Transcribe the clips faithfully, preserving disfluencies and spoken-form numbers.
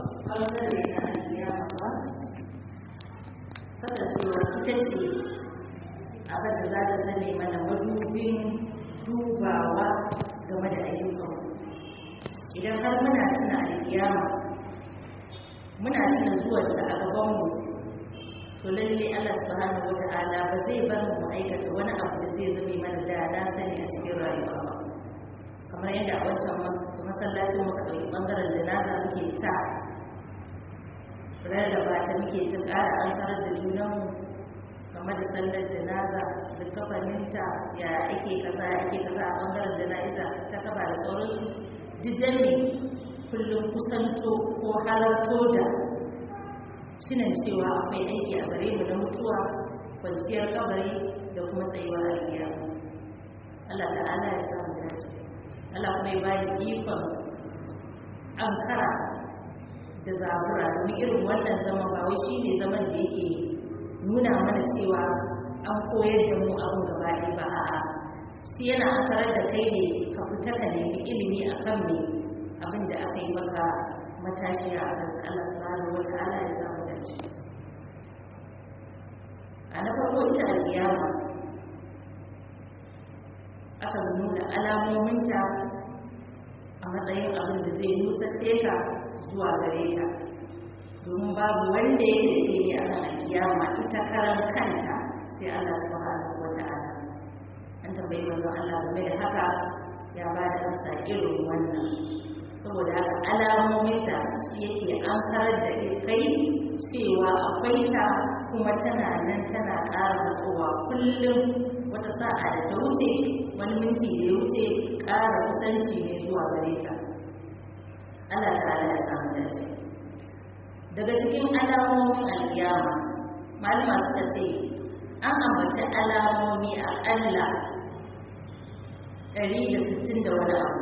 ɓangare na alkiyama ba kasancewa ita ce abin da za ta zame mana madubin dubawa game da ayyukan idan har muna tuna alkiyama muna tuna zuwarta a gabanmu to lalle Allah subhanahu wata'ala ba zai bar mu aikata wani abu da zai zame mana da na sani a cikin rayuwa ba kamar yadda a wancan masallacin muka ɗauki ɓangaren janaza muke ta rarraba ta muke ta ƙara an karar da junanmu kamar da sallar janaza da kafaninta ya ake kaza ya ake kaza a ɓangaren jana'iza ta kaba da sauransu duk danne kullum kusanto ko halarto da shinan cewa akwai aiki a gare mu na mutuwa kwanciyar kabari da kuma tsayuwar alkiyama Allah ta'ala ya samu dace Allah kuma ya bani ikon ankara da zabura domin irin wannan zama ba wai shi ne zaman da yake nuna mana cewa an koyar da mu abin gaba ɗaya ba a'a shi yana ankarar da kai ne ka fita ka nemi ilimi akan me abin da aka yi maka matashiya a kansa Allah subhanahu wa ta'ala ya samu dace a na farko ita alƙiyama aka nuna alamominta a matsayin abin da zai nusaste ka zuwa gare ta domin babu wanda yake da ilimi a kan alƙiyama ita karan kanta sai Allah subhanahu wa ta'ala an tambayi manzon Allah game da haka ya ba da amsa irin wannan saboda haka alamominta shi yake an karar da kai cewa akwai ta kuma tana nan tana ƙara matsowa kullum wata sa'a da ta wuce wani minti da ya wuce ƙara kusanci ne zuwa gare ta Allah ta'ala ya samu dace daga cikin alamomin alƙiyama malama suka ce an ambaci alamomi aƙalla ɗari da sittin da wani abu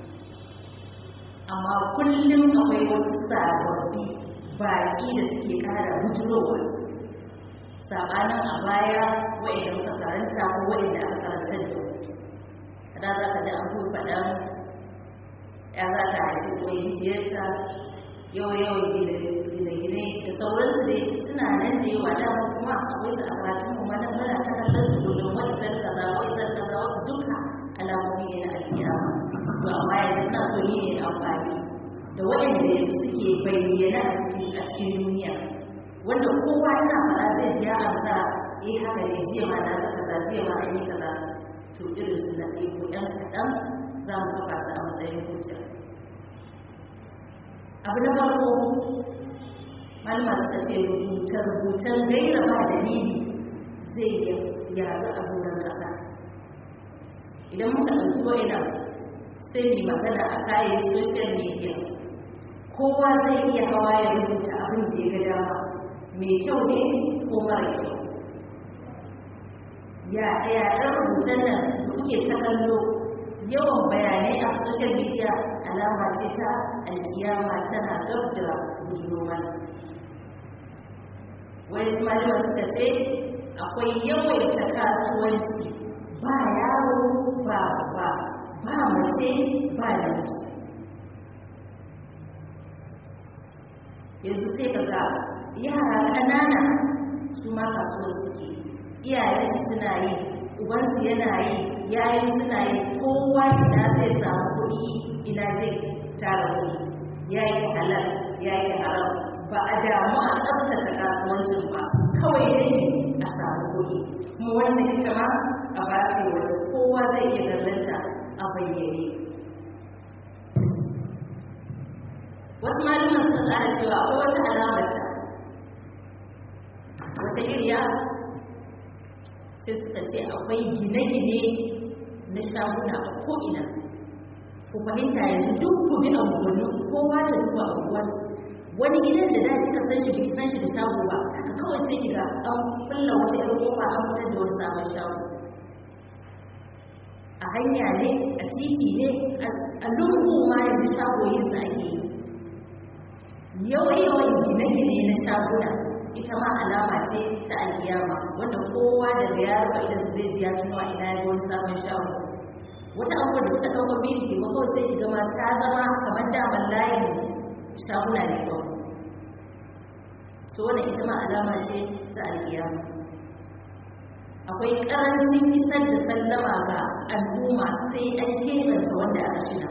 amma kullum akwai wasu sababbi baƙi da suke ƙara bujurowa sabanin a baya wa'inda muka karanta ko wa'inda aka karanta da kada za ka ji an fi faɗan ya za ta haifi koyin ziyarta yawan-yawan gine-gine da sauransu dai suna nan da yawa dama kuma akwai su a karatun mu mana muna ta kallon su gudun wa'izar kaza wa'izar kaza wasu duka alamomi ne na alkiyama to amma yanzu na so ni ne amfani da wa'inda suke bayyana a cikin duniya wanda kowa yana fara zai ji ya amsa eh haka ne jiya ma na ga kaza jiya ma an yi kaza to irin su na ɗaya ko ɗan kaɗan za mu kafa su a matsayin hujja abu na farko malama suka ce rubuce-rubucen gaira ba dalili zai yaru a doron ƙasa idan muka ɗauki wa'inan sai mai magana a kayan social media kowa zai iya hawa ya rubuta abin da ya ga dama mai kyau ne ko mara kyau ya ɗaya ɗan rubutun nan da kuke ta kallo yawan bayanai a social media alama ce ta alkiyama tana gab da bujuroma wani malaman suka ce akwai yawaita kasuwanci ba yaro ba ba ba mace ba namiji yanzu sai ka ga yara ƙanana su ma kasuwar suke iyayensu suna yi ubansu yana yi yayin suna yi kowa ina zai samu kuɗi ina zai tara kuɗi ya yi halal ya yi haram ba a damu a tsabtace kasuwancin ba kawai ne a samu kuɗi kuma wannan ita ma a ba ce wata kowa zai iya gallanta a bayyane wasu malaman sun tsara cewa akwai wata alamarta wata iriya sai suka ce akwai gine-gine na shaguna a ko'ina ku fahimta yanzu duk ku bi abubuwannin kowa ta duba abubuwansu wani gidan da daji ka san shi bai san shi da shago ba kawai sai kiga an kulla wata yar kofa an fitar da wasu sabon shago a hanya ne a titi ne a lungu ma yanzu shagoyin sa ake yi yawan gine-gine na shaguna ita ma alama ce ta alkiyama wanda kowa daga yaro ba idan zai ji ya tuno a ina ya wani sabon shago wata abubuwa da suka ɗauka biyu ke mako sai ki gama ta zama kamar daman layin shaguna ne kawai so wannan ita ma alama ce ta alkiyama. Akwai karancin isar da sallama ga al'umma sai an kebanta wanda aka shina.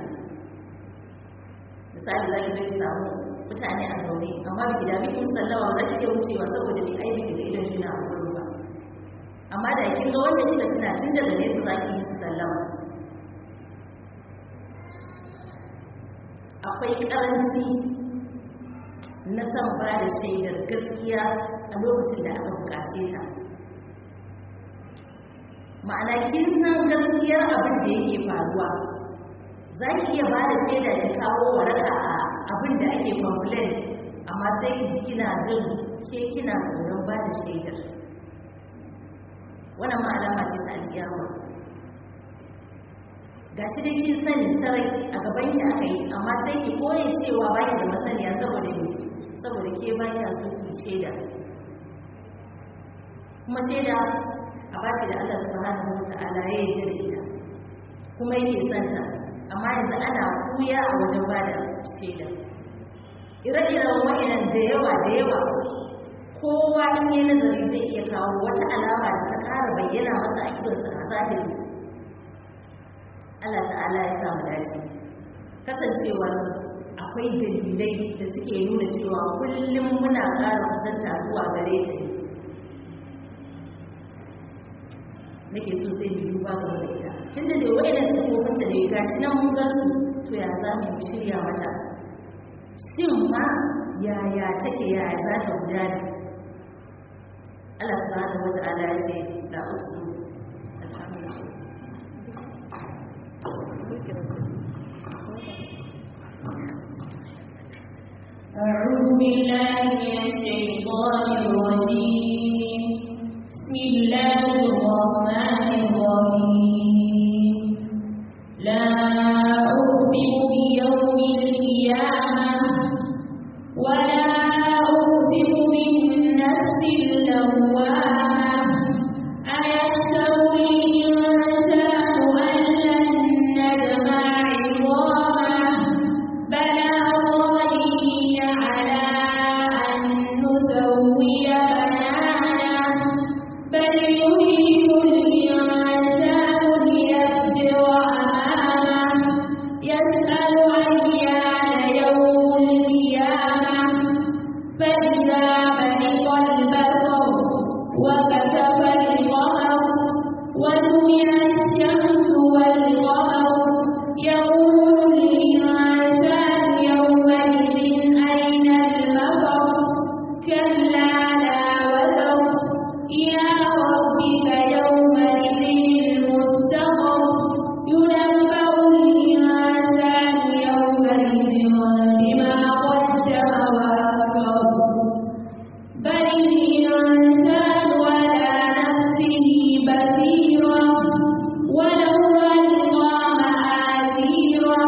Misali za ki ga ki samu mutane a zaune amma ba ki dami kin sallama ba za ki iya wucewa saboda bai aibi daga idan shi na gurin ba. Amma da kin ga wanda kika shina tun daga nesa za ki yi sallama. Akwai karanci na san ba da shaidar gaskiya a lokacin da aka bukace ta. Ma'ana kin san gaskiyar abin da yake faruwa, za ki iya ba da shaida ki kawo waraka a abin da ake complain, amma sai ki ji kina jin ke kina tsoron ba da shaidar. Wannan ma alama ce ta alƙiyama. Ga shi dai kin sani sarai a gaban ki aka yi, amma sai ki koye cewa ba ki da masaniya saboda me? Saboda ke ba ki so ki shaida. Kuma shaida a bace da Allah subhanahu wata'ala ya yi da ita kuma yake santa, amma yanzu ana kuya a wajen bada shaida. Ire-iren wa'inan da yawa da yawa kowa in yi nazari zai iya kawo wata alama da ta ƙara bayyana masa a idonsa a zahiri. Allah ta'ala ya samu dace. Kasancewar akwai dalilai da suke nuna cewa kullum muna ƙara kusanta zuwa gare ta ne. Nake so sai mu duba ga da ita tunda dai wayannan sifofin ta ne gashi nan mun ga su, to ya za mu shirya mata? Shin ma yaya take yaya za ta gudana? Allah subhanahu wata'ala ya ce la uqsu أعوذ بالله من الشيطان الرجيم. بسم الله الرحمن الرحيم. لا أقسم بيوم القيامة ولا أقسم بالنفس اللوامة أيحسب الإنسان أن لن نجمع عظامه بلى قادرين على أن نسوي بنانه بل يريد الإنسان ليفجر أمامه يسأل أيان يوم القيامة فإذا برق البصر وكسف القمر وجمع الشمس والقمر يقول الإنسان يومئذ أين المفر كلا لا وزر إلى ربك يومئذ المستقر ينبأ الإنسان يومئذ بما قدم وأخر بل الإنسان على نفسه بصيرة ولو ألقى معاذيره.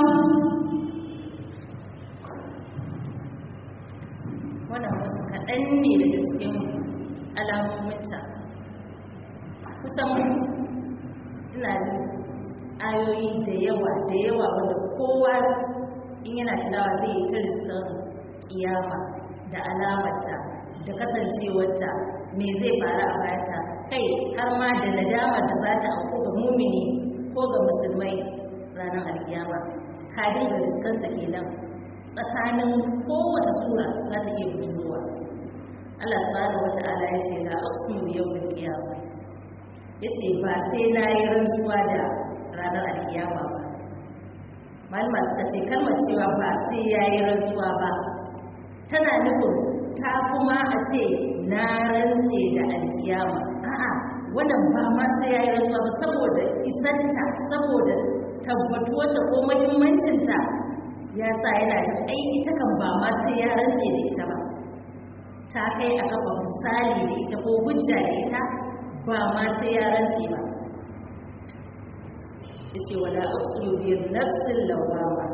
wannan wasu kaɗan ne daga cikin alamominta. Kusan ina jin ayoyi da yawa da yawa wanda kowa in yana tunawa zai yi ta risar kiyama da alamarta da kasancewarta me zai faru a bayanta, kai har ma da nadamar da za ta auku ga mumini ko ga musulmai ranar alkiyama. Ka dinga riskanta kenan tsakanin kowace sura za ta iya bujurowa. Allah subhanahu wata'ala ya ce la aqsimu bi yawmil qiyamah, yace ba sai na yi rantsuwa da ranar alkiyama ba. Malama suka ce kalmar cewa ba sai ya yi rantsuwa ba tana nufin ta kuma a ce na rantse da alkiyama. A'a, wannan ba ma sai ya yi rantsuwa ba saboda isanta, saboda tabbatuwar da ko muhimmancinta ya sa yana jin ai ita kan ba ma sai ya rantse da ita ba. Ta kai a kafa misali da ita ko hujja da ita ba ma sai ya rantse ba. Yace wala aqsimu bi nafsil lawama.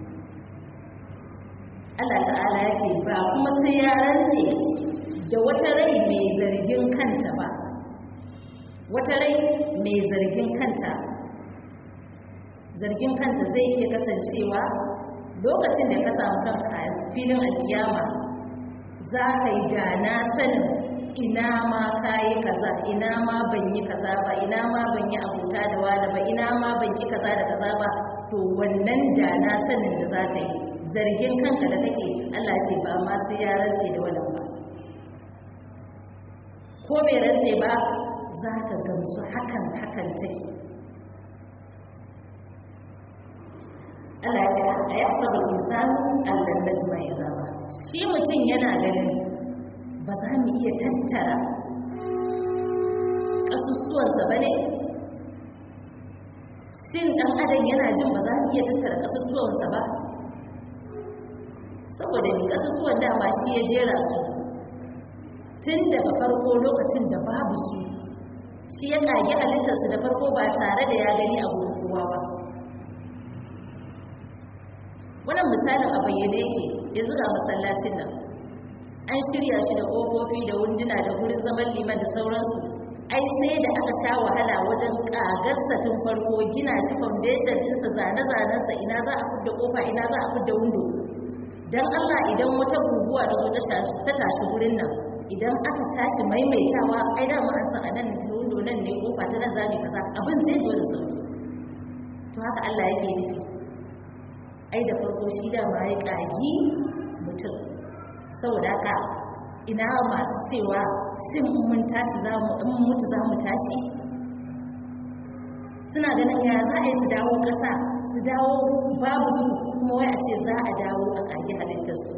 Allah ta'ala ya ce ba kuma sai ya rantse da wata rai mai zargin kanta ba. Wata rai mai zargin kanta. Zargin kanta zai iya kasancewa lokacin da ka samu kanka a filin alkiyama za ka yi da na sanin ina ma ka yi kaza, ina ma ban yi kaza ba, ina ma ban yi abuta da wani ba, ina ma ban ki kaza da kaza ba. To wannan da na sanin da za ka yi zargin kanka da kake, Allah ce ba ma sai ya rantse da wannan ba, ko bai rantse ba za ka gamsu hakan hakan take. Allah ce a ya saba insanu Allah da jima'i zaba, shi mutum yana ganin ba za mu iya tattara ƙasusuwansa ba ne? Shin ɗan adam yana jin ba za mu iya tattara ƙasusuwansa ba? Saboda ni ƙasusuwan dama shi ya jera su tun daga farko lokacin da babu su, shi ya ƙage halittarsu da farko ba tare da ya gani a gurin kowa ba. Wannan misalin a bayyane yake, ya zuga masallacin nan an shirya shi da ƙofofi da wunduna da wurin zaman liman da sauransu. Ai sai da aka sha wahala wajen ƙagarsa tun farko, gina shi foundation ɗinsa, zane-zanensa, ina za a fidda ƙofa, ina za a fidda windo. Don Allah idan wata guguwa ta zo ta tashi wurin nan, idan aka tashi maimaitawa, ai da mu an san a nan windo nan ne ƙofa ta nan zabi kaza, abin zai zo da sauki. To haka Allah yake nufi. Ai da farko shi da ma ya ƙagi mutum. Saboda haka ina masu cewa shin mun tashi za mu in mutu za mu tashi, suna ganin ya za a yi su dawo ƙasa, su dawo babu su, kuma wai a ce za a dawo a ƙage halittarsu.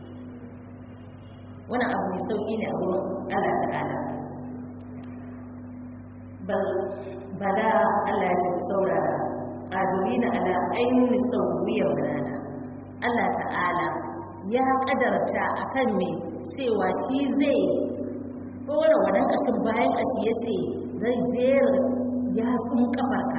Wannan abu mai sauƙi ne a wurin Allah ta'ala. Bala Allah ya ce ku saurara, ƙadurina ala ainihin sauwiyar rana. Allah ta'ala ya ƙadarta akan me cewa shi zai ɗora wannan ƙashin bayan ƙashi, ya ce zai jera yatsun ƙafarka.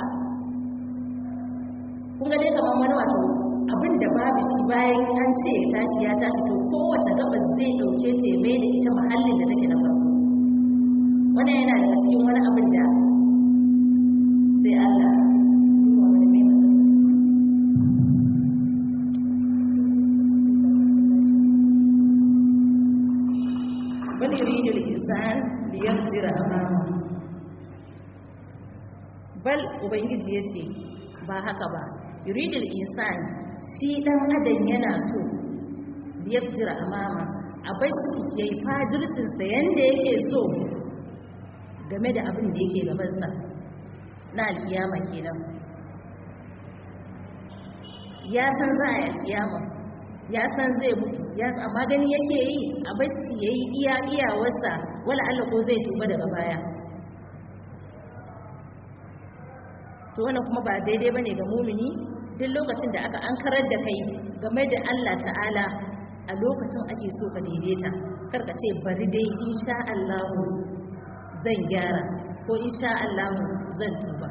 Kun ga dai kamar wani wato abin da babu shi bayan an ce ya tashi ya tashi, to kowace gabas zai ɗauke ta mai da ita mahallin da take na farko. Wannan yana daga cikin wani abin da sai Allah bal yuridu al-insan liyafjira amama. Bal ubangiji yace ba haka ba, yuridu al-insan, shi dan adam yana so liyafjira amama, a bashi yayi fajirsin sa yanda yake so game da abin da yake gaban sa na alkiyama kenan. Ya san za a yi alkiyama, ya san zai mutu, ya amma gani yake yi a bashi yayi iya iyawarsa, wala Allah ko zai tuba daga baya. To wannan kuma ba daidai bane ga mumini. Duk lokacin da aka ankarar da kai game da Allah ta'ala, a lokacin ake so ka daidaita. Kar ka ce bari dai insha Allah zan gyara, ko insha Allah zan tuba.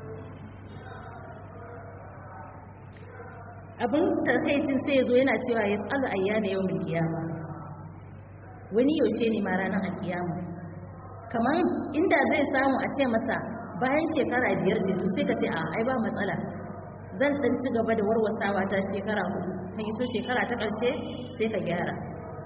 Abin tarkaicin sai ya zo yana cewa ya tsaga ayyana yau min kiyama, wani yaushe ne ma ranar alkiyama. Kamar inda zai samu a ce masa bayan shekara biyar ce, to sai ka ce a ai ba matsala, zan dan ci gaba da warwasawa ta shekara hudu, kan iso shekara ta ƙarshe sai ka gyara.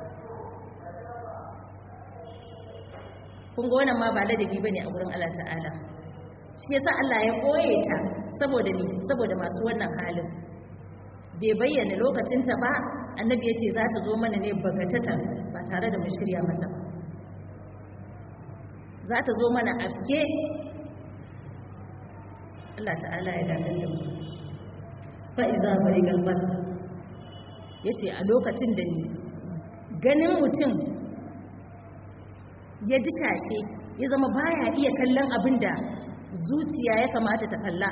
Kun ga wannan ma ba ladabi bane a gurin Allah ta'ala. Shi yasa Allah ya koye ta saboda ni saboda masu wannan halin. Bai bayyana lokacinta ba, annabi ya ce za ta zo mana ne bagatata ba tare da mun shirya mata. Za ta zo mana afke. Allah ta'ala ya dace da mu. Fa iza barigal basar, yace a lokacin da ni ganin mutum ya ditashe, ya zama baya iya kallon abin da zuciya ya kamata ta kalla.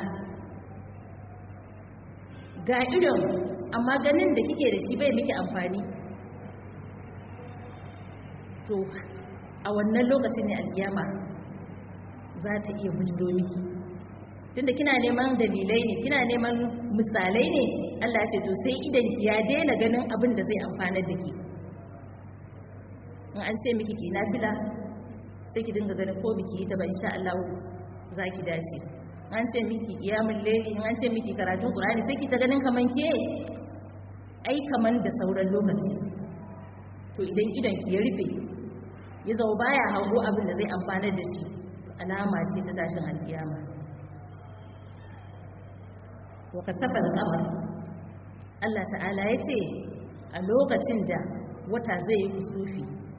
Ga idon amma ganin da kike da shi bai miki amfani. To a wannan lokacin ne alkiyama za ta iya bujiro miki, tunda kina neman dalilai ne, kina neman misalai ne. Allah ya ce to sai idan ki ya daina ganin abin da zai amfanar da ki. In an ce miki ki nafila, sai ki dinga ganin ko biki yi ta ba insha Allah za ki dace. An ce miki kiyamul layli, an ce miki karatun Qur'ani, sai ki ta ganin kaman ke ai kaman da sauran lokaci. to idan idanki ya rufe ya zama baya hango abin da zai amfanar da shi alama ce ta tashin alkiyama. wa kasafa al-qamar Allah ta'ala ya ce a lokacin da wata zai yi kusufi,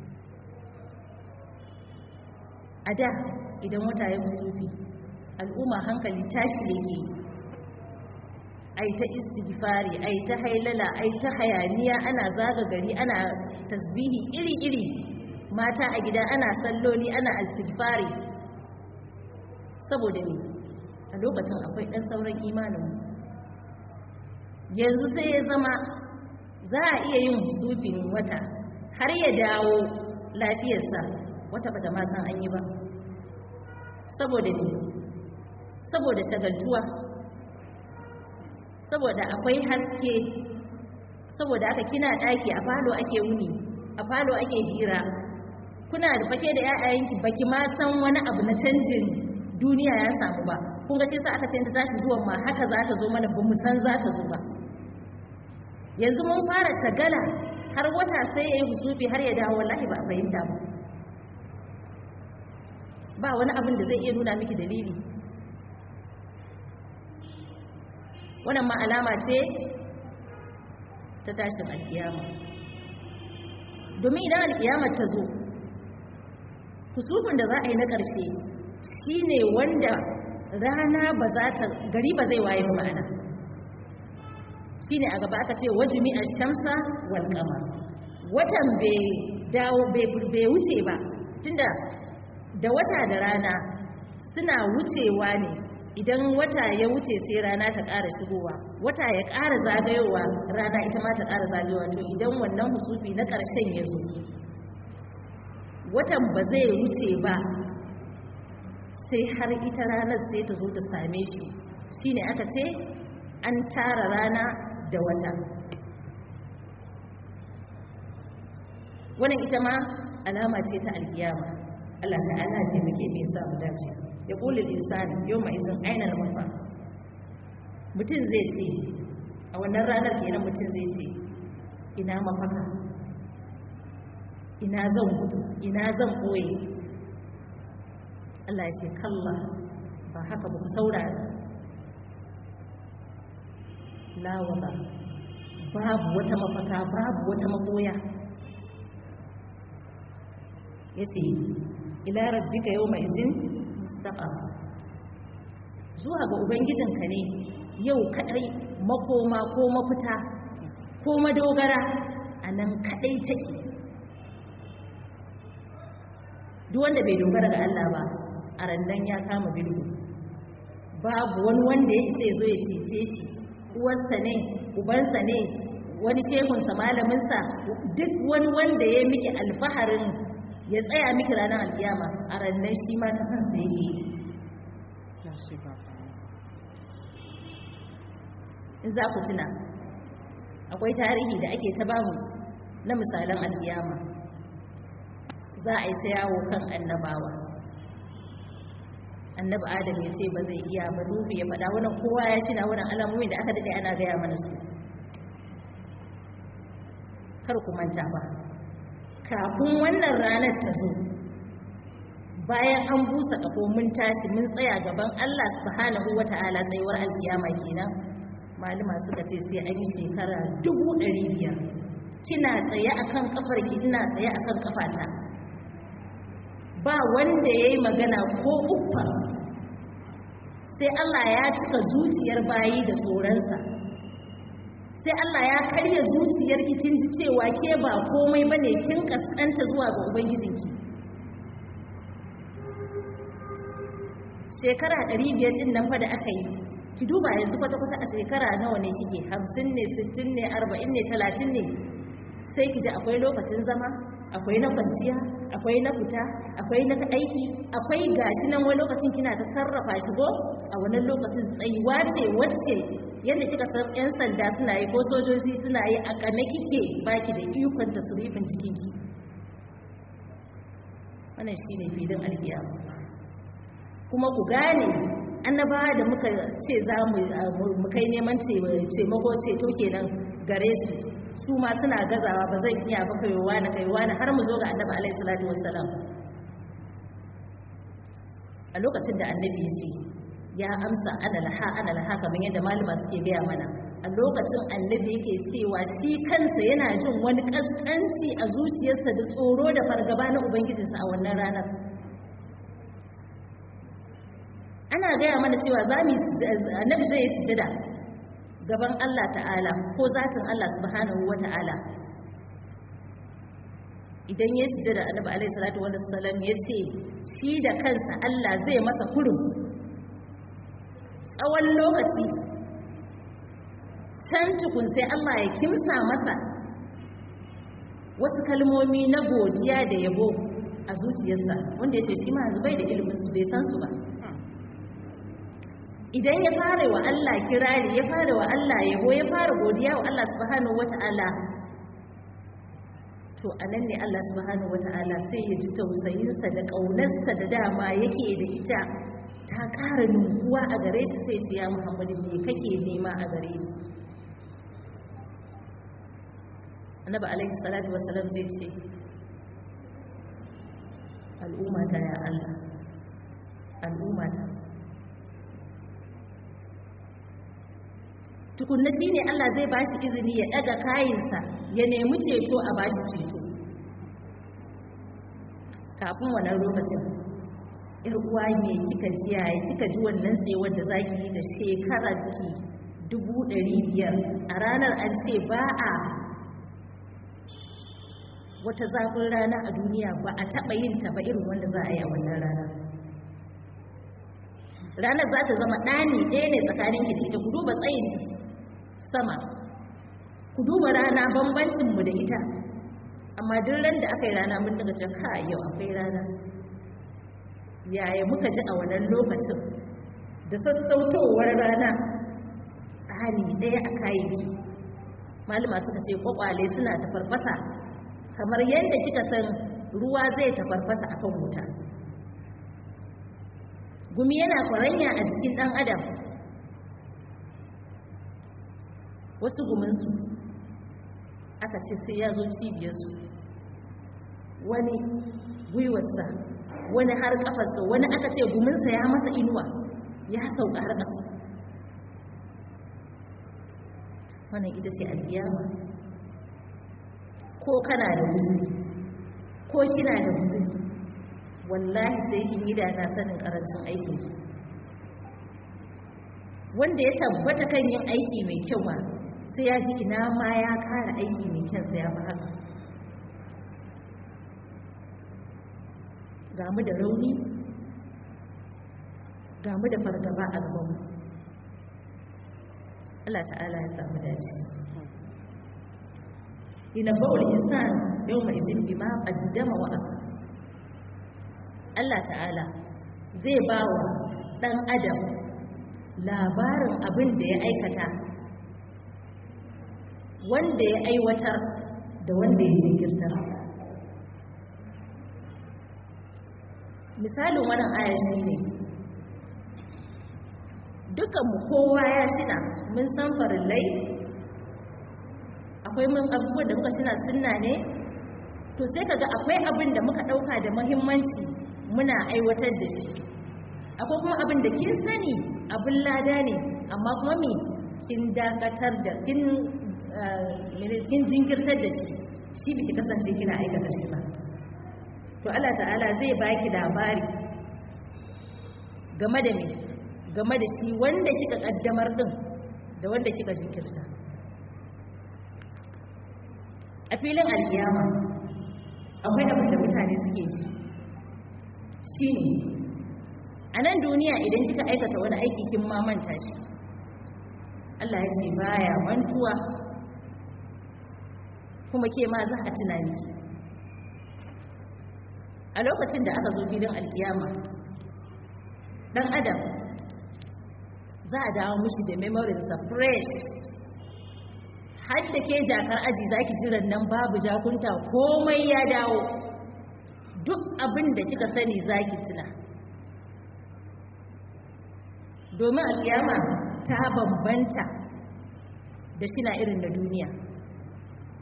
a da idan wata ya kusufi al'umma hankali tashi yake, ai ta istighfari, ai ta hailala, ai ta hayaniya, ana zaga gari, ana tasbihi iri-iri, mata a gida ana salloli, ana istighfari. Saboda ne a lokacin akwai ɗan sauran imanin. Yanzu sai ya zama za a iya yin sufin wata har ya dawo lafiyarsa, wata bata ma san an yi ba. Saboda ne saboda shagaltuwa, saboda akwai haske, saboda aka kina daki a falo ake wuni, a falo ake hira, kuna da fake da ƴaƴayenki baki ma san wani abu na canjin duniya ya samu ba. Kun ga sai sa aka ce ta tashi zuwan ma haka za ta zo mana, ba mu san za ta zo ba. Yanzu mun fara shagala har wata sai yayi husufi har ya dawo, wallahi ba a fahimta ba. Ba wani abin da zai iya nuna miki dalili. Wannan ma alama ce ta tashin alkiyama. Domin idan alkiyamar ta zo, kusufin da za a yi na ƙarshe shine wanda rana ba za ta, gari ba zai waye ma'ana. Shine a gaba aka ce wajimi ash-shamsa wal qamar. Watan bai dawo bai wuce ba, tunda da wata da rana suna wucewa ne. Idan wata ya wuce sai rana ta ƙara shigowa, wata ya ƙara zagayowa, rana ita ma ta ƙara zagayowa. To idan wannan husufi na ƙarshen ya zo, watan ba zai wuce ba sai har ita ranar sai ta zo ta same shi. Shine aka ce an tara rana da wata. Wannan ita ma alama ce ta alkiyama. Allah ta'ala ce muke mai sa mu dace. Ya kula insani yau mai izin ainihin mafa. Mutum zai ce a wannan ranar kenan mutum zai ce ina mafaka, ina zan gudu, ina zan koye. Allah ya ce kalla, ba haka ba ku saurara. Lawaza, babu wata mafaka, babu wata makoya. Ya ce ila rabbika yawma izin mustaqam, zuwa ga ubangijinka ne yau kadai makoma ko mafita ko madogara, anan kadai take. Duk wanda bai dogara ga Allah ba a rannan ya kama bilgu. Babu wani wanda ya isa ya zo ya cece shi, uwarsa ne, ubansa ne, wani shehunsa, malaminsa, duk wani wanda ya miki alfaharin ya tsaya miki ranar alkiyama a rannan shi ma ta kansa yake yi. In za ku tuna akwai tarihi da ake ta bamu na misalan alkiyama. Za a yi ta yawo kan annabawa. Annabi Adam ya ce ba zai iya ba, Nuhu ya faɗa, wannan kowa ya shina wannan alamomin da aka daɗe ana gaya mana su. Kar ku manta ba, kafin wannan ranar ta zo, bayan an busa kafo mun tashi mun tsaya gaban Allah subhanahu wata'ala, tsayuwar alkiyama kenan. Malama suka ce sai an yi shekara dubu ɗari biyar. Kina tsaye akan kafarki, ina tsaye akan kafata. Ba wanda ya yi magana ko uffa, sai Allah ya cika zuciyar bayi da tsoronsa. Sai Allah ya karya zuciyar kin ji cewa ke ba komai bane, kin kaskanta zuwa ga ubangijinki. Shekara ɗari biyar din nan fa da aka yi, ki duba yanzu kwata-kwata a shekara nawa ne kike, hamsin ne, sittin ne, arba'in ne, talatin ne. Sai ki ji akwai lokacin zama, akwai na kwanciya, akwai na fita, akwai na aiki, akwai gashi nan wani lokacin kina ta sarrafa shi ko a wannan lokacin tsayuwa ce wacce yadda kika san yan sanda suna yi ko sojoji suna yi a kame kike baki da ikon tasrifin jikinki. Wannan shine filin alkiyama. Kuma ku gane annabawa da muka ce za mu kai neman taimako ceto kenan gare su, su ma suna gazawa ba zan iya ba kaiwa na kaiwa na har mu zo ga annabi alaihi salatu wassalam a lokacin da annabi ya ce ya amsa ana laha ana laha kamar yadda malama suke gaya mana a lokacin annabi yake cewa shi kansa yana jin wani kaskanci a zuciyarsa da tsoro da fargaba na ubangijinsa a wannan ranar ana gaya mana cewa za mu annabi zai yi sujada gaban Allah ta'ala ko zatin Allah subhanahu wa ta'ala idan ya sujada annabi alaihi salatu wassalam ya ce shi da kansa Allah zai masa kurum tsawon lokaci can tukun sai Allah ya kimsa masa wasu kalmomi na godiya da yabo a zuciyarsa wanda ya ce shi ma zubai da ilimin su bai san su ba idan ya fara wa Allah kirari ya fara wa Allah yabo ya fara godiya wa Allah subhanahu wata'ala to anan ne Allah subhanahu wata'ala sai ya ji tausayinsa da ƙaunarsa da dama yake da ita ta ƙara nunkuwa a gare shi sai ce ya Muhammadu me kake nema a gare ni annabi alaihi salatu wassalam zai ce al'ummata ya Allah al'ummata tukunna shine Allah zai bashi izini ya daga kayinsa ya nemi ceto a bashi ceto kafin wannan lokacin yar uwa me kika ji yayi kika ji wannan tsayuwar da zaki yi da shekarar ki dubu ɗari biyar a ranar an ce ba a wata zafin rana a duniya ba a taɓa yin ta ba irin wanda za a yi a wannan rana ranar za ta zama ɗani ɗaya ne tsakaninki da ita ku duba tsayin sama ku duba rana bambancinmu da ita amma duk ran da aka yi rana mun daga can ka yau akwai rana yaya muka ji a wannan lokacin da sassautowar rana a hali ɗaya a kayayyaki malama suka ce kwakwale suna tafarfasa kamar yadda kika san ruwa zai tafarfasa akan wuta gumi yana kwaranya a jikin ɗan adam wasu guminsu aka ce sai ya zo cibiyarsu wani gwiwarsa wani har kafarsa wani aka ce guminsa ya masa inuwa ya sauka har ƙasa wannan ita ce alƙiyama ko kana da guzuri ko kina da guzuri wallahi sai kin yi da na sanin karancin aikinki wanda ya tabbata kan yin aiki mai kyau ma sai ya ji ina ma ya kara aiki mai kyan sai ya fi haka ga mu da rauni ga mu da fargaba a gabanmu Allah ta'ala ya samu dace ina bawul insan yawma izin bima qaddama wa akhar Allah ta'ala zai bawa dan adam labarin abin da ya aikata wanda ya aiwatar da wanda ya jinkirtar misalin wannan aya shine dukanmu kowa ya shina mun san farillai akwai mun abubuwan da muka shina sunna ne to sai kaga akwai abin da muka dauka da muhimmanci muna aiwatar da shi akwai kuma abin da kin sani abin lada ne amma kuma me kin dakatar da kin kin jinkirtar da shi shi biki kasance kina aikata shi ba to Allah ta'ala zai baki labari game da me game da shi wanda kika kaddamar din da wanda kika jinkirta a filin alkiyama akwai abin da mutane suke ji shine a nan duniya idan kika aikata wani aiki kin ma manta shi Allah ya ce baya mantuwa kuma ke ma za a tunani a lokacin da aka zo filin alkiyama dan adam za a dawo mishi da memorinsa fresh har da ke jakar aji za ki jiran nan babu jakunta komai ya dawo duk abin da kika sani za ki tuna domin alkiyama ta bambanta da shi na irin na duniya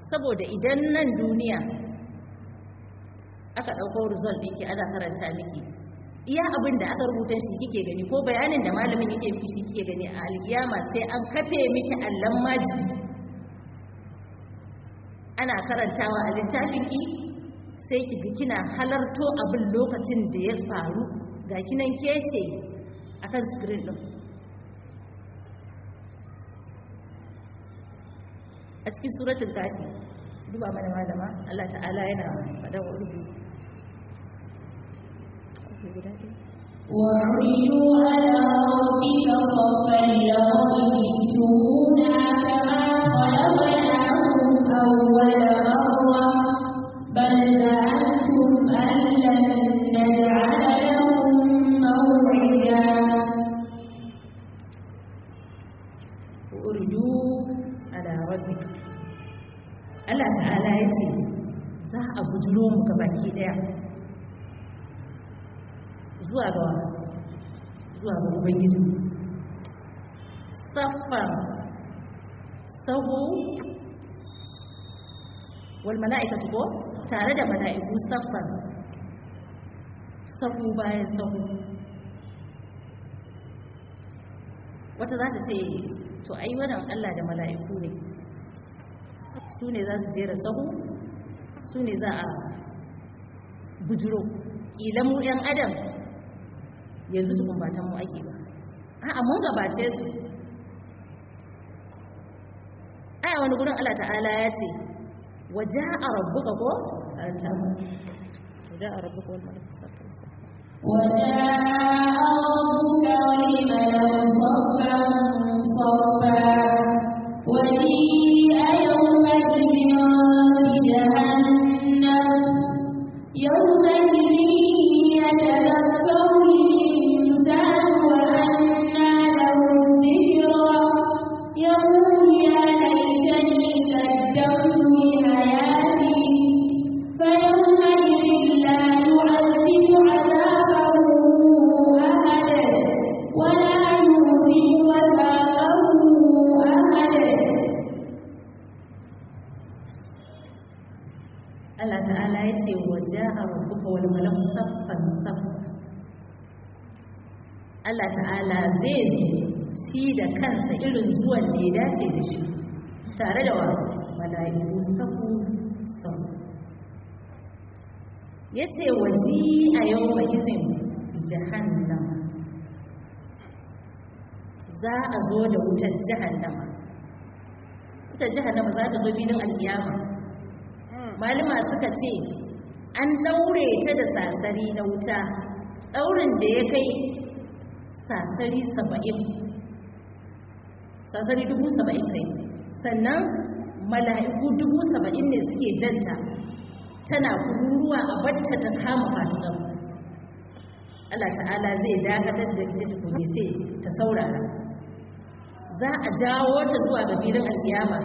saboda idan nan duniya aka ɗauko result ɗinki ana karanta miki iya abin da aka rubuta shi kike gani ko bayanin da malamin yake miki shi kike gani a alkiyama sai an kafe miki allan maji ana karantawa a littafinki sai ki ga kina halarto abin lokacin da ya faru ga kinan kece akan screen din a cikin suratul kafi duba mana malama Allah ta'ala yana faɗa wa urdu وَعُرِضُوا عَلَى رَبِّكَ صَفًّا لَقَدْ جِئْتُمُونَا كَمَا خَلَقْنَاكُمْ أَوَّلَ مَرَّةٍ بَلْ زَعَمْتُمْ أَن لَّن نَّجْعَلَ لَكُم مَّوْعِدًا وَعُرِضُوا عَلَى رَبِّكَ Allah ta'ala yace za a bujuro mu gabaki daya zuwa ga zuwa ga ubangiji saffan sahu wal mala'ikatu ko tare da mala'iku saffan sahu bayan sahu wata za ta ce to ai wannan Allah da mala'iku ne su ne za su jera sahu su ne za a bujuro ƙila mu 'yan adam yanzu tukun batan mu ake ba a'a mun gabace su aya wani gurin Allah ta'ala ya ce waja'a rabbuka ko ta mu waja'a rabbuka wal malaku saffan saffan وجاء ربك والملك صفا صفا وجيء يومئذ بجهنم يومئذ يتذكر الإنسان وأنى له الذكرى يقول يا ليتني قدمت لحياتي فيومئذ لا يعذب عذابه أحد ولا يوثق وثاقه أحد. Allah ta'ala ya ce waja'a rabbuka wal malaku saffan saffan Allah ta'ala zai zo shi da kansa irin zuwan da ya dace da shi tare da wa mala'iku safu safu yace waji a yawma izin jahannam za a zo da wutar jahannama wutar jahannama za ta zo filin alkiyama malama suka ce an daure ta da sasari na wuta daurin da ya kai sasari saba'in sasari dubu saba'in kai sannan mala'iku dubu saba'in ne suke janta tana kururuwa a batta ta kama fasikan Allah ta'ala zai dakatar da ita tukune ce ta saurara za a jawo ta zuwa ga filin alkiyama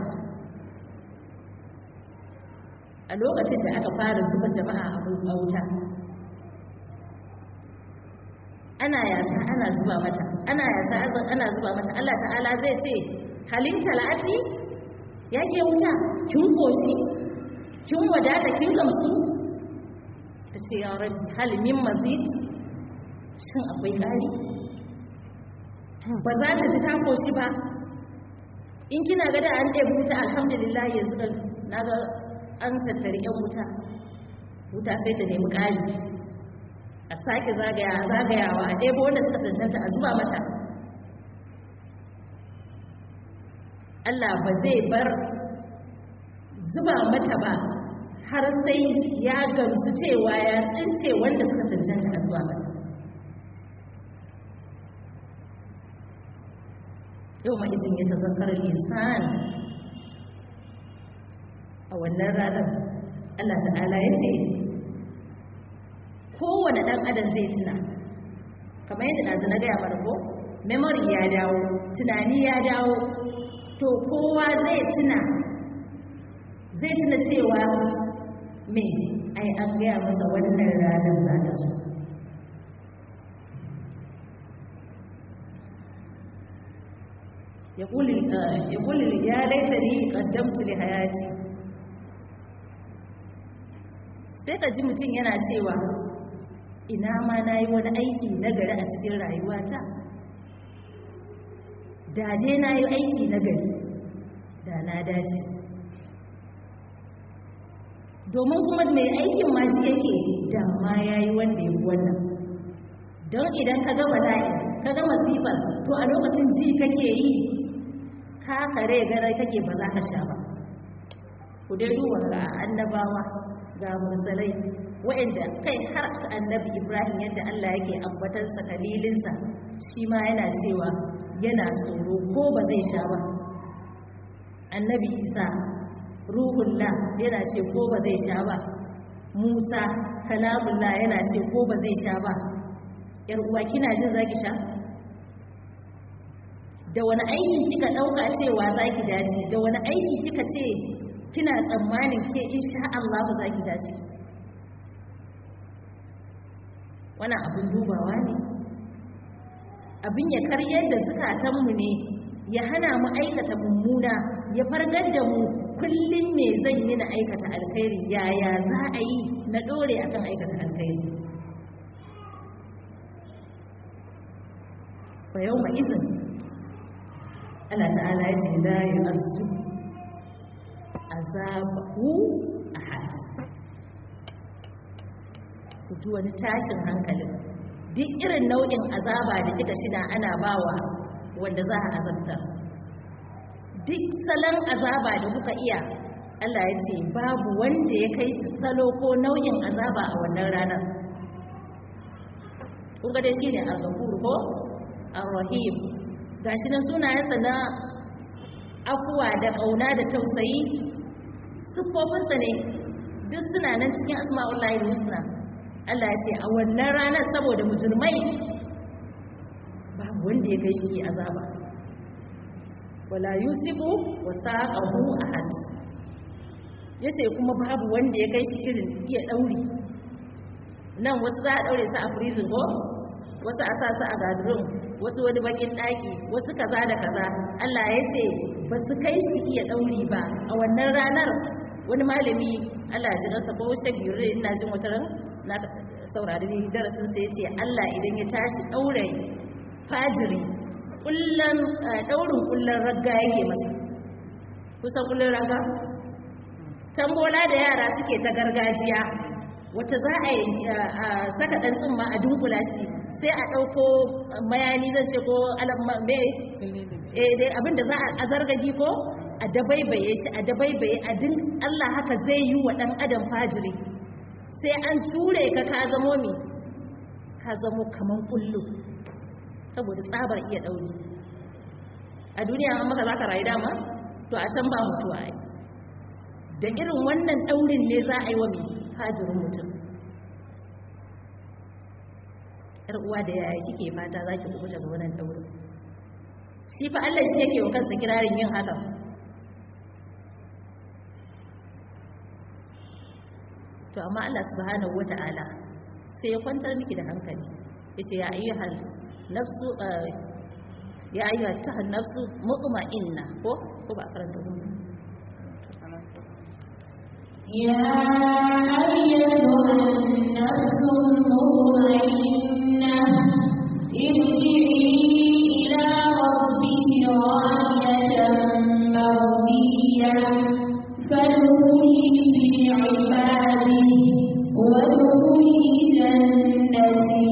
a lokacin da aka fara zuba jama'a a wuta ana yasa ana zuba mata ana yasa ana zuba mata Allah ta'ala zai ce halin talati yake wuta kin koshi kin wadata kin gamsu ta ce ya rabbi hal min mazid shin akwai ƙari ba za ta ji ta koshi ba in kina ga da an ɗaya wuta alhamdulillah yanzu da na ga an tattari yan wuta wuta sai ta nemi ƙari a sake zagaya zagayawa a ɗaya wanda suka cancanta a zuba mata Allah ba zai bar zuba mata ba har sai ya gamsu cewa ya tsince wanda suka cancanta a zuba mata yau ma izin ya tazakarar insan a wannan ranar Allah ta'ala ya ce kowane ɗan adam zai tuna kamar yadda ɗazu na gaya mana ko memory ya dawo tunani ya dawo to kowa zai tuna zai tuna cewa me ai an gaya masa wannan ranar za ta zo يقول يقول يا ليتني قدمت لحياتي sai ka ji mutum yana cewa ina ma na yi wani aiki na gari a cikin rayuwata da dai na yi aiki na gari da na dace domin kuma mai aikin ma ji yake da ma ya yi wanda ya fi wannan don idan ka gama la'i ka gama sifar to a lokacin ji kake yi ka kare gara kake ba za ka sha ba ku dai duba ga annabawa ga mursalai waɗanda kai har annabi Ibrahim yadda Allah yake ambatarsa kalilinsa shi ma yana cewa yana tsoro ko ba zai sha ba annabi Isa ruhullah yana ce ko ba zai sha ba Musa kalamullah yana ce ko ba zai sha ba yar uwa kina jin zaki sha da wani aiki kika dauka cewa zaki dace da wani aiki kika ce kina tsammanin ke insha Allah zaki dace wannan abin dubawa ne abin ya karyar da zukatanmu ne ya hana mu aikata mummuna ya fargar da mu kullum me zan yi na aikata alkhairi yaya za a yi na dore akan aikata alkhairi fa yawma izin Allah ta'ala ya ce la yu'azzu azabahu ahad ku ji wani tashin hankalin duk irin nau'in azaba da kika shina ana bawa wanda za a azabta duk salon azaba da kuka iya Allah ya ce babu wanda ya kai su salo ko nau'in azaba a wannan ranar kun ga dai shine al-ghafur ko ar-rahim gashi nan sunayensa na afuwa da kauna da tausayi siffofinsa ne duk suna nan cikin asma'ullahi husna Allah ya ce a wannan ranar saboda mujrimai babu wanda ya kai shi azaba wala yusibu wasaqahu ahad yace kuma babu wanda ya kai shi irin iya dauri nan wasu za a daure su a prison ko wasu a sa su a gadroom wasu wani bakin daki wasu kaza da kaza Allah ya ce ba su kai shi iya dauri ba a wannan ranar wani malami Allah ya ji nasa ko shagirin ina jin wata ran na saurari darasin sai yace Allah idan ya tashi daure fajiri kullan daurin kullan ragga yake masa kusa kullan ragga tambola da yara suke ta gargajiya wata za a yi saka dan tsumma a dunkula shi sai a dauko mayani zan ce ko alamma me eh dai abinda za a zargagi ko a dabaibaye shi a dabaibaye a din Allah haka zai yi wa dan adam fajiri sai an ture ka ka zamo mi ka zamo kaman kullu saboda tsabar iya dauri a duniya an maka zaka rayu dama to a can ba mutuwa ai da irin wannan daurin ne za a yi wa mi fajirin mutum yar uwa da yaya kike fata zaki kubuta ga wannan daurin shi fa Allah shi yake wa kansa kirarin yin haka to amma Allah subhanahu wata'ala sai ya kwantar miki da hankali yace ya ayyuhal nafsu ya ayyuhat tahan nafsu mutma'inna ko ko ba karanta ku ya ayyuhan nafsu mutma'inna irji'i ila rabbiki radiyatan mardiyatan fadkhuli fi 'ibadi wadkhuli jannati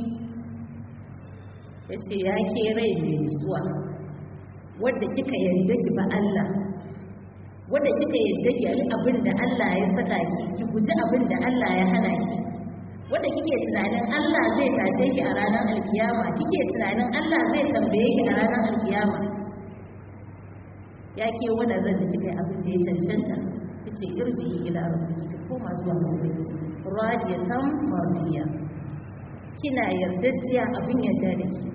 yace ya ke rai mai nutsuwa wadda kika yarda ki ba Allah wadda kika yarda ki yi abin da Allah ya saka ki ki guji abin da Allah ya hana ki wadda kike tunanin Allah zai tashe ki a ranar alkiyama kike tunanin Allah zai tambaye ki a ranar alkiyama ya ke wannan zan da kika yi abin da ya cancanta yace irji ila rabbiki ki koma zuwa ga ubangiji radiyatan mardiya kina yardajjiya abin yarda da ki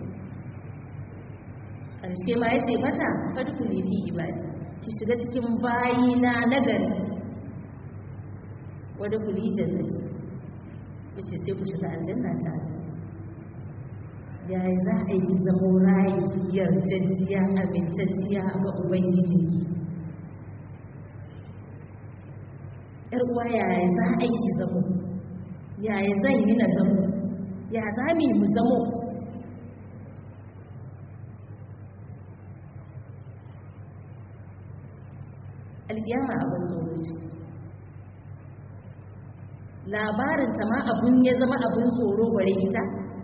karshe ma yace mata fadkhuli fi ibadi ki shiga cikin bayina nagari wadda kuli jannati yace sai ku shiga aljanna ta yayi za a yi zamo rayi yarjejjiya amintacciya ga ubangijinki 'yar uwa yaya za a yi zamo, yaya zan yi na zamo, ya za mu yi mu zamo. Alƙiyama abin tsoro ce, labarinta ma abin ya zama abin tsoro bare ita.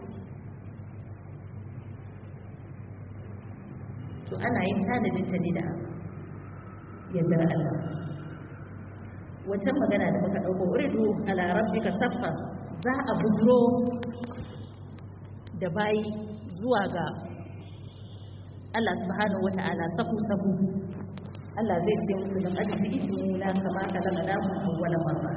To ana yin tanadinta ne da yardar Allah. Wancan magana da muka ɗauko uridu ala rabbika saffa, za a bujiro da bayi zuwa ga Allah subhanahu wata'ala sahu sahu. Allah zai ce musu da qad ji'tumuna kama khalaqnakum awwala marra.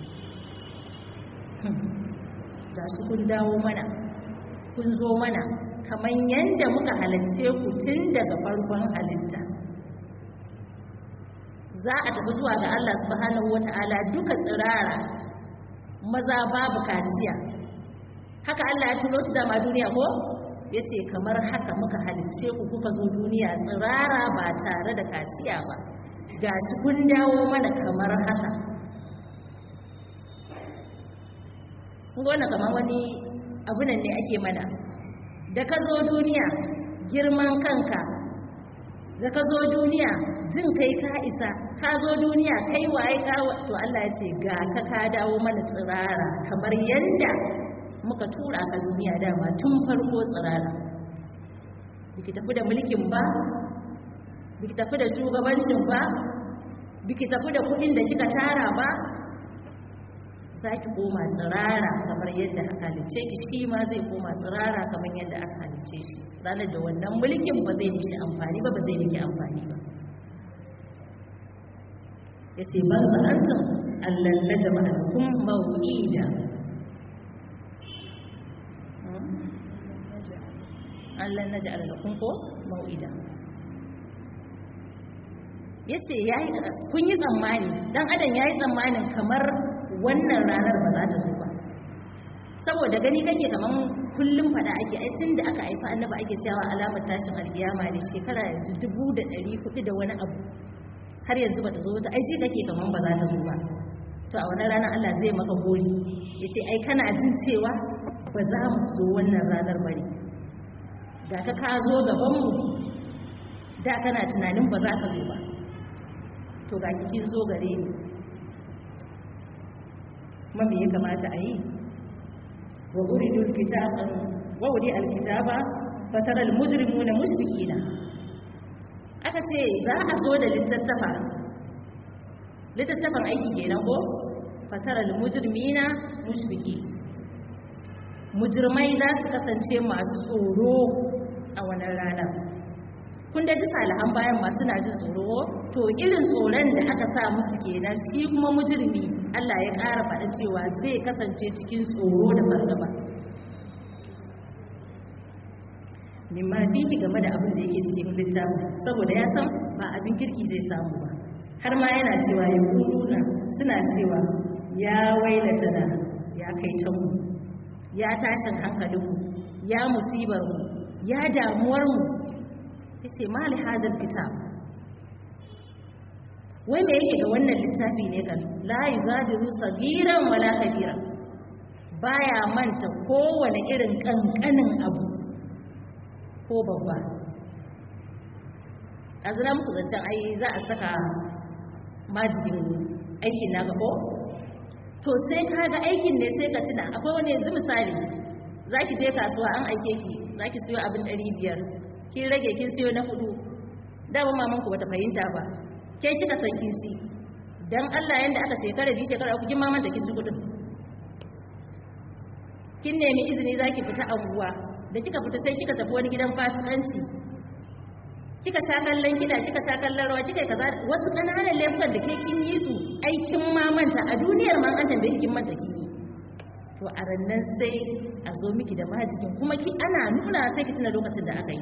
Ga shi kun dawo mana, kun zo mana kamar yadda muka halarce ku tun daga farkon halitta. Za a tafi zuwa ga Allah subhanahu wata'ala duka tsirara, maza babu kaciya. Haka Allah ya tuno su dama duniya ko? Ya ce kamar haka muka halarce ku kuka zo duniya tsirara ba tare da kaciya ba. Ga shi kun dawo mana kamar haka. Wannan kamar wani abu nan ne ake mana. Da ka zo duniya girman kanka, da ka zo duniya jin kai ka isa, ka zo duniya kai waye ka, to Allah ya ce ga ka ka dawo mana tsirara kamar yanda muka tura ka duniya dama tun farko tsirara. Biki tafi da mulkin ba, biki tafi da shugabancin ba, biki tafi da kudin da kika tara ba, za ki koma tsirara kamar yadda aka halice ki, shi ma zai koma tsirara kamar yadda aka halice shi. Ranar da wannan mulkin ba zai mishi amfani ba, ba zai miki amfani ba. Ya ce ban za'antum allan na jama'akum maw'ida, allan na ja'ala lakum ko maw'ida. Ya ce kun yi tsammani, dan adam ya yi tsammanin kamar wannan ranar ba za ta zo ba, saboda gani kake kaman kullum fada ake ai tun da aka haifa annaba ake cewa alamar tashin alkiyama ne, shekara yanzu dubu da ɗari hudu da wani abu har yanzu bata zo ta aiji kake kaman ba za ta zo ba. To a wannan ranar Allah zai maka gori ya ce ai kana jin cewa ba za mu zo wannan ranar bane, da ka ka zo gaban mu da kana tunanin ba za ka zo ba, to ga kin zo gare ni. Kuma me ya kamata a yi? Wa uridu alkitaba wa uri alkitaba fatara almujrimuna mushfiqina. Aka ce za a so da littattafa, littattafan aiki kenan ko? Fatara almujrimina mushfiqi. Mujrimai za su kasance masu tsoro a wannan rana. Kun da ji salihan bayan masu na jin tsoro, to irin tsoron da aka sa musu kenan shi kuma mujrimi Allah ya ƙara faɗa cewa zai kasance cikin tsoro da fargaba. Mimma fihi game da abin da yake cikin littafin, saboda ya san ba abin kirki zai samu ba. Har ma yana cewa ya kuluna suna cewa ya wailatana, ya kai mu, ya tashin hankalinmu, ya musibarmu, ya damuwarmu. Yace mali hadal kitab, wai me yake ga wannan littafi ne kan la yugadiru sagiran wala kabira, baya manta kowane irin kankanin abu ko babba. azuna muku zancen ai za a saka majigin aikin naka ko, to sai ka ga aikin ne sai ka tuna akwai wani yanzu misali zaki je kasuwa an aike ki zaki siyo abin ɗari biyar, kin rage kin siyo na hudu, dama maman ku bata fahimta ba, ke kika san kin si, dan Allah yanda aka shekara biyu shekara uku kin mamanta kin ci kudin, kin nemi izini zaki fita anguwa, da kika fita sai kika tafi wani gidan fasikanci, kika sha kallon kida, kika sha kallon rawa, kika kaza, wasu kananan laifukan da ke kin yi su aikin mamanta a duniyar man an tambaye kin manta kin yi. To a rannan sai a zo miki da majikin kuma ki ana nuna sai ki tuna lokacin da aka yi,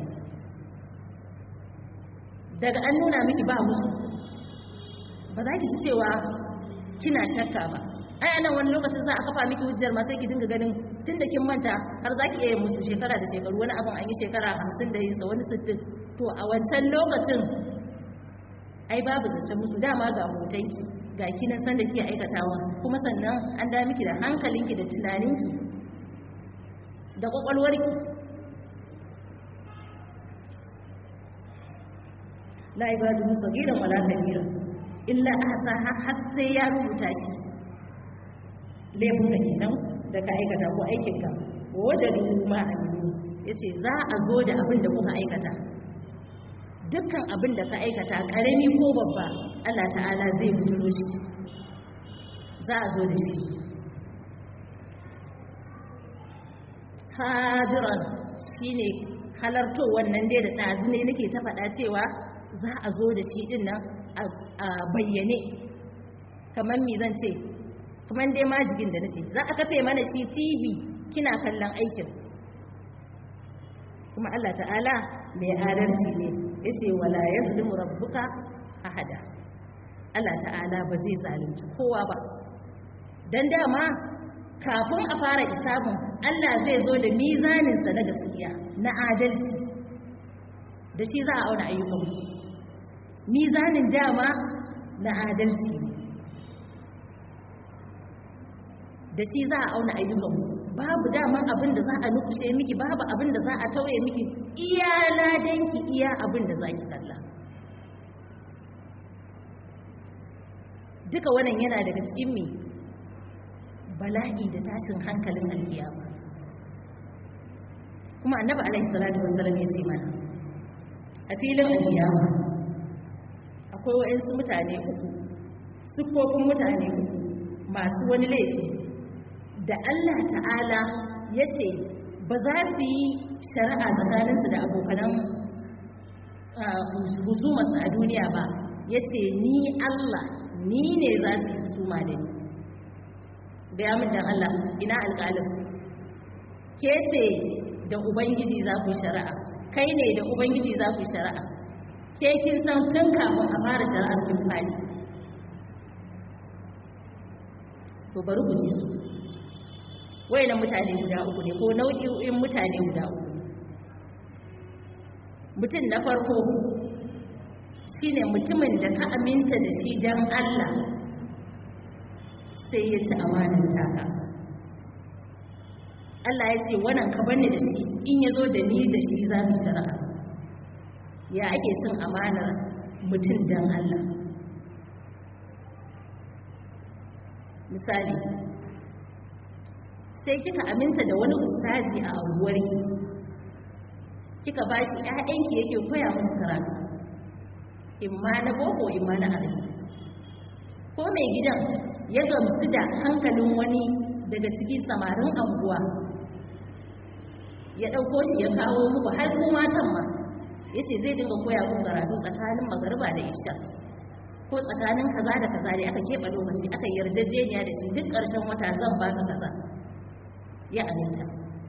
daga an nuna miki ba musu ba za ki ji cewa kina shakka ba. ai anan wani lokacin za a kafa miki hujjar ma sai ki dinga ganin tun da kin manta har za ki iya musu shekara da shekaru, wani abin an yi shekara hamsin da yinsa wani sittin. To a wancan lokacin ai babu zancen musu, dama ga hotonki ga kinan san da ke aikatawa kuma sannan an da miki da hankalinki da tunaninki da kwakwalwarki. la ibadu musagiran wala kabira illa ahsa har sai ya rubuta shi laifuka kenan da ka aikata ko aikinka wajadu ma amilu yace za a zo da abin da kuka aikata, dukkan abin da ka aikata karami ko babba Allah ta'ala zai bujuro shi, za a zo da shi hadiran shine halarto wannan dai da ɗazu ne nake ta faɗa cewa za a zo da shi ɗin nan a bayyane, kamar mi zan ce kamar dai majigin da nace za a kafe mana shi tv kina kallon aikin, kuma Allah ta'ala mai adalci ne yace wala yazlimu rabbuka ahada, Allah ta'ala ba zai zalunci kowa ba, dan dama kafin a fara isabun Allah zai zo da mizaninsa na gaskiya na adalci, da shi za a auna ayyukanmu. Mizanin dama na adalci da shi za a auna ayyukanmu, babu daman abin da za a nukushe miki, babu abin da za a tauye miki, iya ladanki iya abin da za ki kalla. Duka wannan yana daga cikin mi bala'i da tashin hankalin alkiyama. Kuma annabi alaihi salatu wassalam ya ce mana a filin alkiyama akwai wa'insu mutane uku, siffofin mutane uku masu wani laifi da Allah ta'ala ya ce ba za su yi shari'a tsakaninsu da abokanan husumarsu a duniya ba, ya ce ni Allah ni ne za su yi husuma da ni. Gaya min dan Allah ina alƙalin, ke ce da Ubangiji za ku shari'a, kai ne da Ubangiji za ku shari'a, ke kin san tun kafin a fara shari'ar kin fadi. To bari ku ji su. Wayannan mutane guda uku ne ko nau'in mutane guda uku. Mutum na farko shine mutumin da ka aminta da shi dan Allah sai ya ci amanar taka. Allah ya ce wannan ka banni da shi, in ya zo da ni da shi za mu shari'a. Ya ake cin amanar mutum dan Allah? Misali, sai kika aminta da wani ustazi a anguwarki, kika ba shi ‘ya'yanki yake koya musu karatu, imma na boko imma na arabi. Ko mai gidan ya gamsu da hankalin wani daga cikin samarin anguwa, ya ɗauko shi ya kawo muku har ku matan ma, ya ce zai dinga koya muku karatu tsakanin magariba da isha, ko tsakanin kaza da kaza ne aka keɓe lokaci aka yarjejeniya da shi duk ƙarshen wata zan baka kaza, ya aminta.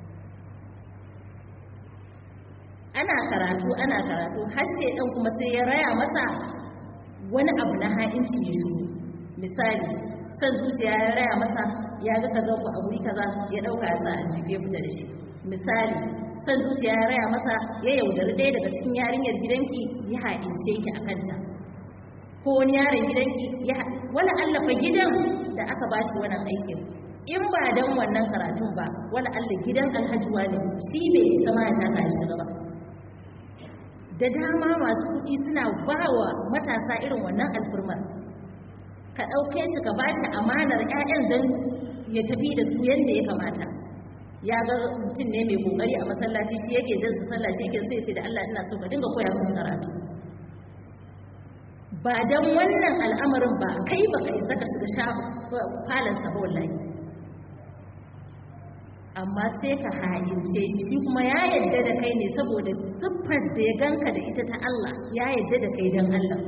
Ana karatu ana karatu har sai ɗan kuma sai ya raya masa wani abu na ha'inci ya shigo. Misali, san zuciya ya raya masa ya ga kaza ku a wuri kaza ya ɗauka ya sa a jibe fita da shi. Misali, san zuciya ya raya masa ya yaudari ɗaya daga cikin yarinyar gidanki ya ha'ince ki a kanta, ko wani yaron gidanki ya wala allafa gidan da aka ba shi wannan aikin, in ba dan wannan karatun ba wala Allah gidan alhajuwa ne shi bai isa ma ya taka shi ba. Da dama masu kuɗi suna bawa matasa irin wannan alfurmar, ka ɗauke su ka bashi amanar 'ya'yan don ya tafi da su yadda ya kamata. Ya ga mutum ne mai kokari a masallaci, shi yake jin su sallah, shi yake sai sai da Allah ina so ka dinga koya musu karatu. Ba dan wannan al'amarin ba kai ba kai saka shiga sha falansa ba wallahi. Amma sai ka ha'ince shi kuma ya yadda da kai ne saboda siffar da ya ganka da ita ta Allah, ya yadda da kai don Allah.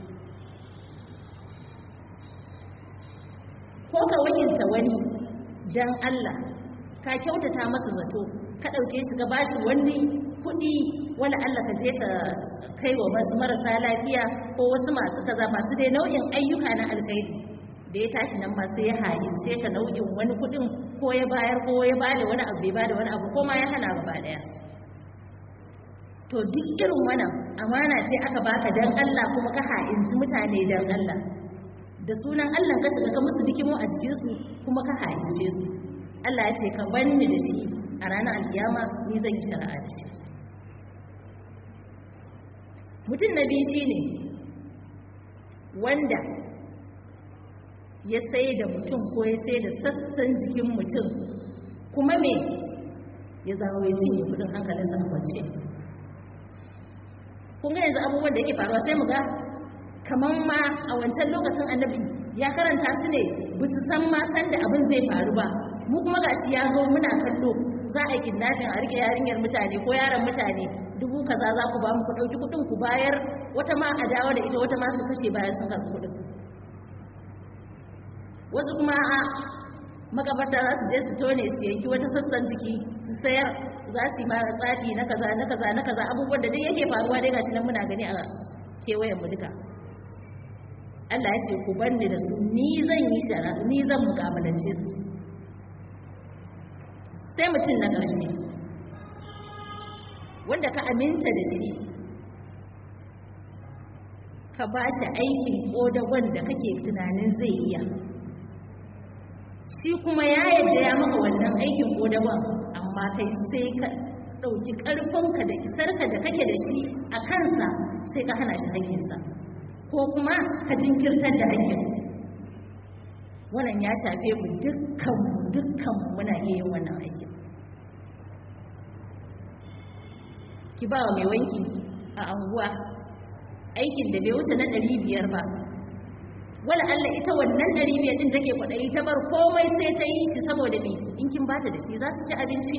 Ko ka wakilta wani don Allah, ka kyautata masa zato, ka ɗauke shi ka bashi wani kuɗi, wala Allah ka je ka kai wa masu marasa lafiya ko wasu masu kaza masu dai nau'in ayyuka na alkhairi, da ya tashi nan ma sai ya ha'ince ka nau'in wani kuɗin, ko ya bayar ko ya bada wani abu bai bada wani abu ko ma ya hana gaba daya. To duk irin wannan amana ce aka baka dan Allah kuma ka ha'inci mutane dan Allah. da sunan Allah ka shiga ka musu bikimo a jikinsu kuma ka haice su Allah ya ce ka banni da shi a ranar alkiyama ni zan yi shari'a da shi. Mutum na biyu shine wanda ya sai da mutum ko ya sai da sassan jikin mutum kuma me ya zawo ya cinye kudin hankalinsa a kwance. Kun ga yanzu abubuwan da yake faruwa sai mu ga kamar ma a wancan lokacin annabi ya karanta su ne ba su san ma san da abin zai faru ba, mu kuma gashi ya zo muna kallo za a yi kidnapping a rike yarinyar mutane ko yaron mutane dubu kaza za ku ba mu ku ɗauki kuɗin ku bayar, wata ma a dawo da ita wata ma su kashe bayan sun karɓi kuɗin. Wasu kuma a makabarta za su je su tone su yanki wata sassan jiki su sayar, za su yi ma tsafi na kaza na kaza na kaza abubuwan da dai yake faruwa dai gashi nan muna gani a kewayen mu duka. Allah ya ce ku bar ni da su, ni zan yi shara, ni zan mukabalance su. Sai mutum na ƙarshe wanda ka aminta da shi ka ba shi aikin ƙodagon da kake tunanin zai iya, shi kuma ya yadda ya maka wannan aikin ƙodagon, amma kai sai ka ɗauki ƙarfinka da isarka da kake da shi a kansa sai ka hana shi haƙƙinsa ko kuma ka jinkirtar da haƙƙin. Wannan ya shafe mu dukkanmu dukkanmu muna iya yin wannan aikin. Ki ba wa mai wanki a anguwa aikin da bai wuce na ɗari biyar ba, wala Allah ita wannan ɗari biyar ɗin take kwaɗayi ta bar komai sai ta yi shi saboda me in kin bata da shi za su ci abinci.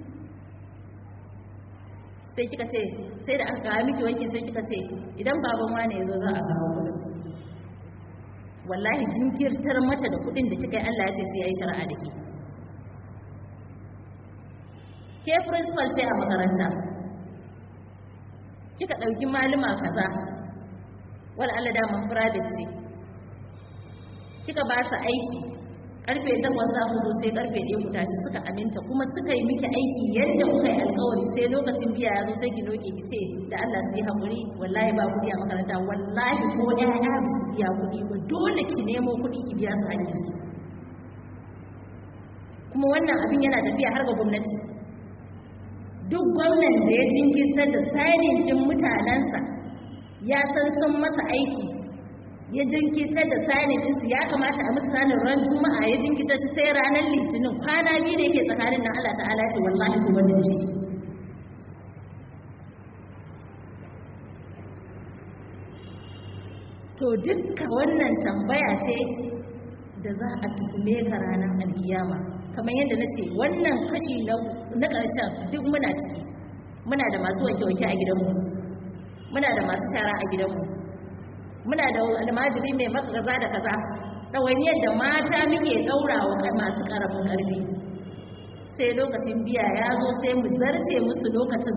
Sai kika ce sai da aka kawo miki wanki sai kika ce idan baban wane ya zo za a kawo kuɗin. Wallahi jinkirtar mata da kuɗin da kika yi Allah ya ce sai ya yi shari'a da ke. Ke principal ce a makaranta kika ɗauki malama kaza wala Allah daman private ce kika ba su aiki karfe takwas za ku zo sai karfe ɗaya ku tashi, suka aminta kuma suka yi miki aiki yadda kuka yi alkawari, sai lokacin biya ya zo sai ki noke ki ce da Allah su yi haƙuri wallahi ba kuɗi a makaranta, wallahi ko ɗaya ba su biya kuɗi ba, dole ki nemo kuɗi ki biya su hakkin su. Kuma wannan abin yana tafiya har ga gwamnati. Duk gwamnan da ya jinkirtar da signing din mutanensa ya san sun masa aiki ya jinkirtar da signing ɗinsu ya kamata a musu sanin ran juma'a ya jinkirtar shi sai ranar litinin kwana biyu da yake tsakanin nan Allah ta'ala ce wallahi ku wanda shi. To dukkan wannan tambaya ce da za a tuhume ka ranar alkiyama. Kamar yadda na ce wannan kashi na ƙarshen duk muna ciki, muna da masu wanke-wanke a gidanmu, muna da masu shara a gidanmu, muna da almajiri mai makaza da kaza, ɗawainiyar da mata muke ɗaurawa masu ƙaramin ƙarfi. Sai lokacin biya ya zo sai mu zarce musu lokacin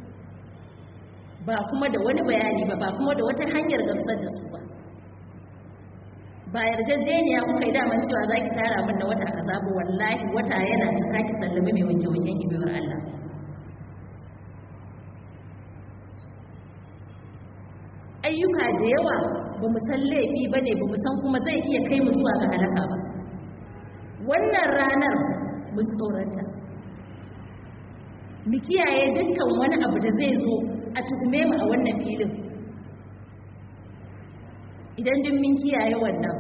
ba kuma da wani bayani ba, ba kuma da wata hanyar gamsar da su ba. Ba yarjejeniya kuka yi daman cewa za ki tara min na wata kaza ba, wallahi wata yana cika ki sallami mai wanke wanken ki biyar Allah. Ayyuka da yawa ba mu san laifi ba ne, ba mu san kuma zai iya kai mu zuwa ga halaka ba. Wannan ranar mu tsoranta, mu kiyaye dukkan wani abu da zai zo a tuhume mu a wannan filin. Idan din min kiyaye wannan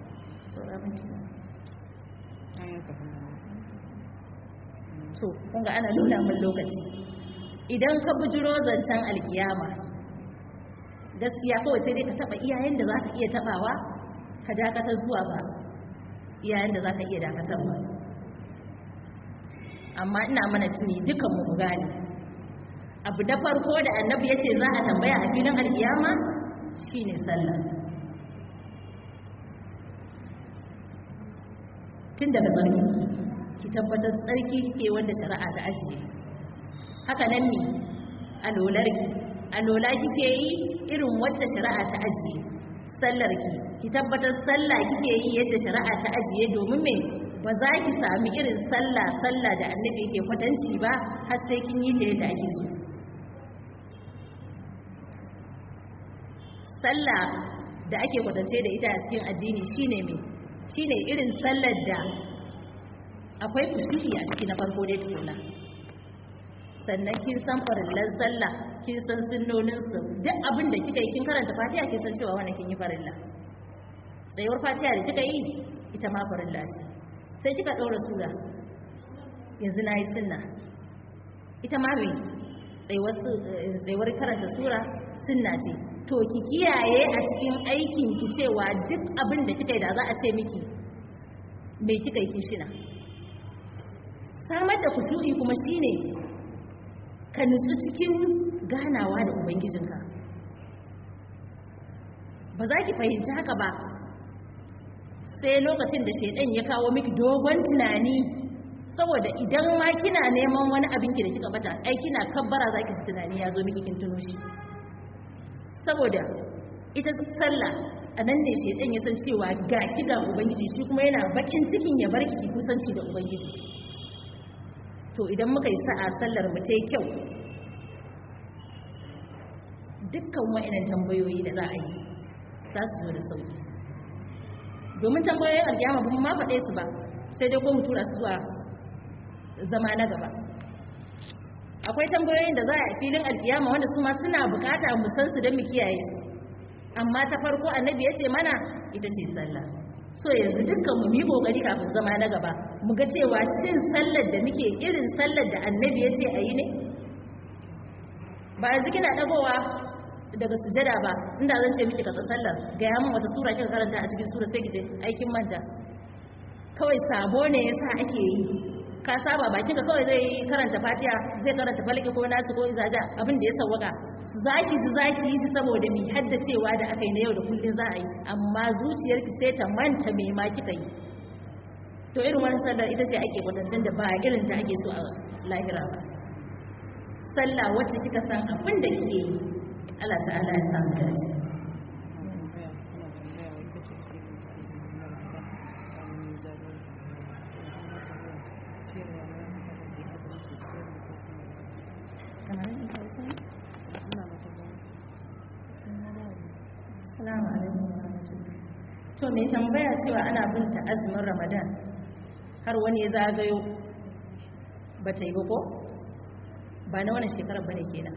to kun ga ana nuna min lokaci. Idan ka bujiro zancen alkiyama gaskiya kawai sai dai ka taba iyayen da zaka iya tabawa ka dakatar zuwa ba iyayen da zaka iya dakatarwa. Amma ina mana tuni dukan mu gane abu da farko da annabi yace za a tambaya a filin alkiyama shine sallah. Tun daga tsarki ki tabbatar tsarki ke wanda shari'a ta ajiye. Haka nan ne alolarki alola kike yi irin wacce shari'a ta ajiye. Sallarki ki tabbatar sallah kike yi yadda shari'a ta ajiye, domin me ba za ki sami irin sallah sallah da annabi yake kwatanci ba har sai kin yi ta yadda ake so. Sallah da ake kwatance da ita a cikin addini shine me shine irin sallar da akwai kusuri a ciki na farko dai tukuna, sannan kin san farillan sallah, kin san sunnonin su, duk abin da kika yi kin karanta Fatiha kin san cewa wannan kin yi farilla. Tsayuwar Fatiha da kika yi ita ma farilla ce. Sai kika daura sura, yanzu nayi sunna, ita ma me tsayuwar tsayuwar karanta sura sunna ce. To ki kiyaye a cikin aikin ki cewa duk abin da kika yi da za a ce miki me kika yi kishina. Samar da kusuri kuma shine ka nutsu cikin ganawa da ubangijinka. Ba za ki fahimci haka ba sai lokacin da shedan ya kawo miki dogon tunani, saboda idan ma kina neman wani abin ki da kika bata, ai kina kabbara zaki ji tunani ya zo miki kin tuno shi. Saboda ita sallah a nan ne shedan ya san cewa ga ki ga ubangiji, shi kuma yana bakin cikin ya barki ki kusanci da ubangiji. To idan muka yi sa'a sallar mu ta yi kyau, dukkan wa'annan tambayoyi da za a yi za su zo da sauki. Domin tambayoyin alƙiyama ba mu ma faɗe su ba, sai dai ko mu tura su zuwa zama na gaba. Akwai tambayoyin da za a yi filin alƙiyama wanda su ma suna bukata mu san su don mu kiyaye su, amma ta farko annabi ya ce mana ita ce sallah. So yanzu dukkan mu yi kokari kafin zama na gaba mu ga cewa shin sallar da muke irin sallar da annabi ya ce a yi ne. Ba yanzu kina dagowa daga sujada ba, inda zan ce miki katsa sallar ga ya mun wata sura kika karanta a cikin sura sai kice aikin manta, kawai sabo ne yasa ake yi. Ka saba bakin ka kawai zai karanta Fatiha, zai karanta falaki ko nasu ko izaja, abin da ya sawwaka zaki ji zaki yi shi saboda mi haddacewa da aka yi na yau da kullun za a yi, amma zuciyarki sai ta manta me ma kika yi. To irin wannan sallar ita ce ake kwatancin da ba irin ta ake so a lahira ba. Sallah wacce kika san abin da kike yi, Allah ta'ala ya samu dace. Assalamu alaikum warahmatullahi. To me tambaya cewa ana binta azumin Ramadan har wani ya zagayo ba ta yi ba ko? Ba na wannan shekarar bane kenan.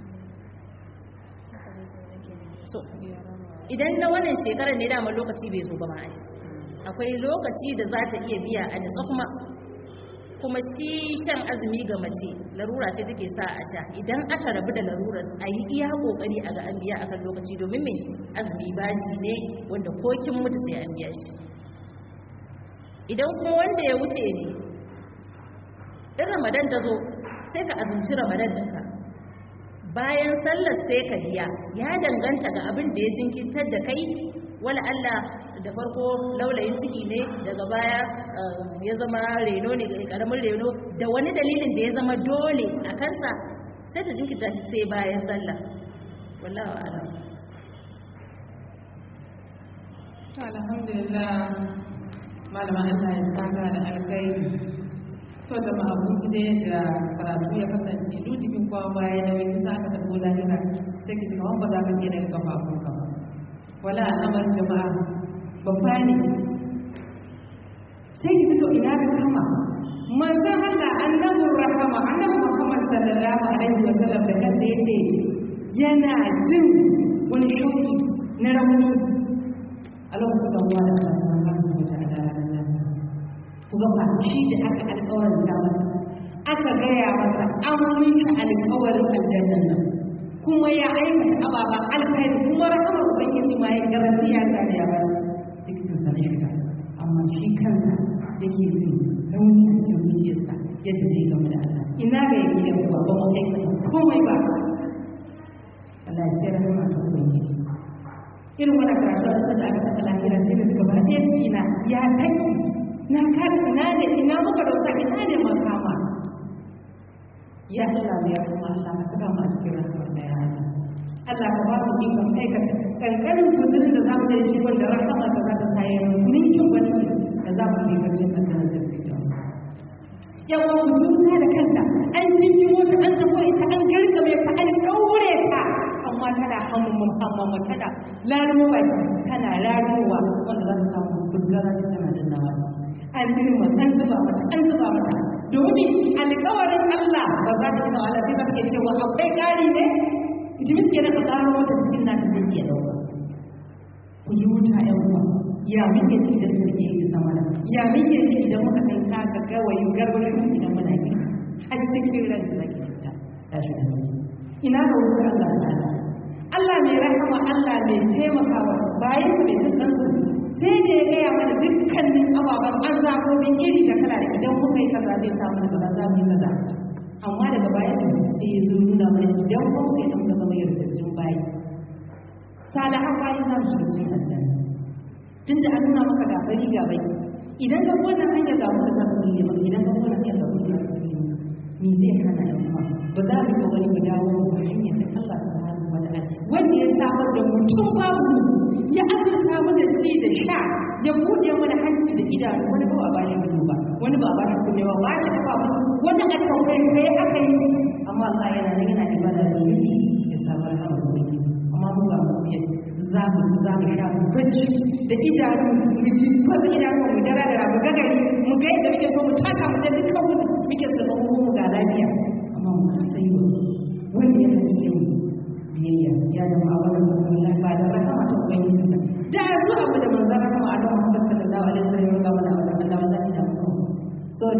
So idan na wannan shekarar ne dama lokaci bai zo ba ma ai. Akwai lokaci da za ta iya biya a nitsa kuma kuma shi shan azumi ga mace larura ce take sa a sha. Idan aka rabu da larurar a yi iya kokari a ga an biya akan lokaci, domin me azumi bashi ne wanda ko kin mutu sai an biya shi. Idan kuma wanda ya wuce ne, in Ramadan ta zo sai ka azumci Ramadan ɗinka, bayan sallar sai ka biya. Ya danganta ga abin da ya jinkitar da kai, wala Allah da farko laulayin ciki ne, daga baya ya zama reno ne, karamin reno, da wani dalilin da ya zama dole a kansa, sai ta jinkirta shi sai bayan sallah. Wallahu a'lam. Alhamdulillah, malama Allah ya saka da alkhairi. To jama'a kun ji dai da karatu ya kasance duk jikin kwa baya da wani sa ka tafi lahira sai ki ji kaman ba za ka iya daga kafafun ka ba. Wala al'amarin jama'a babba ne. Sai ki ji to ina da kama manzon Allah annabur rahama annabi Muhammad sallallahu alaihi wa sallam da kansa yace yana jin wani shauki na rauni a lokacin da Allah subhanahu wa ta'ala ku ga ba shi da aka alƙawarta masa, aka gaya masa an mika alƙawarin aljannan nan, kuma ya aikata ababen alkhairi, kuma rahamar ubangiji ma ya garanti ya sa da ya ba su cikin sa na shiga. Amma shi kansa yake jin rauni a cikin zuciyarsa yadda zai gamu da Allah. Ina ga yake da uwa ba mu aikata komai ba. Allah ya sai rahama ta ubangiji. Irin wannan karatu da aka saka lahira sai da suka ba ɗaya cikina ya sanki na kada ina da ina muka dauka ina da makama. Ya Allah ya kuma Allah ka saka mu a cikin rahmar da ya Allah ka ba mu ikon aikata kankanin guzurin da za mu da shi wanda rahama ta za ta sayar ninkin wani da za mu yi garjin da ta zafi da yawa mutum ta da kanta an jinki mota an tafi ita an garkame ta an daure ta, amma amma tana hammun hammun tana lalumo baki tana lalumowa wanda za ta samu fuskara ta tana dannawa an nirma an zuba mata an zuba mata domin alƙawarin Allah ba za ta isa Allah sai ka ke cewa akwai ƙari ne jimin kenan ka ƙaro mata cikin na ta zai iya ɗauka ku ji wuta ƴan uwa ya muke ji idan take yi sama da ya muke ji idan muka kai ka ga gawayi garbashi idan muna yi har cikin ran da zaki fita tashi da ina ga wuta Allah ta'ala Allah mai rahama Allah mai taimakawa bayan sa mai tsantsar su sai da ya gaya mana dukkanin ababen an zaɓoɓin iri da kala da idan muka yi kaza zai samu da kaza za mu yi kaza amma daga baya sai ya zo nuna mana idan kuma ya ɗauka zama yardattun bayi salihan bayi za mu shiga cikin aljanna tun da an nuna maka ga bari ga baki idan ka wannan hanyar ga wanda za ka kulle maka idan ka wannan hanyar ga wanda za ka kulle maka me zai hana yan uwa ba za mu kokari mu dawo ga hanyar da Allah subhanahu wa ta'ala wanda ya samar da mutum babu ya azurta mu da ci da sha ya buɗe mana hanci da idanu wani ba ba shi ido ba wani ba ba shi kunne ba ba shi kafa ba wani a taukai kai aka yi amma Allah yana nan yana ibada da yi ya samar da ubangiji amma mu ba mu sai za mu ci za mu sha mu bacci da idanu mu ji ko da idanu mu dara da mu ga gari mu ga yadda muke so mu taka mu je dukkan mu muke so mu ga lafiya amma mu sai wanda ya ce biyayya ya zama a wannan Allah ba da rahama ta ubangiji da yanzu abu da manzon rahama a Muhammad sallallahu alaihi wasallam ya gama da Allah wallahi da mu sorry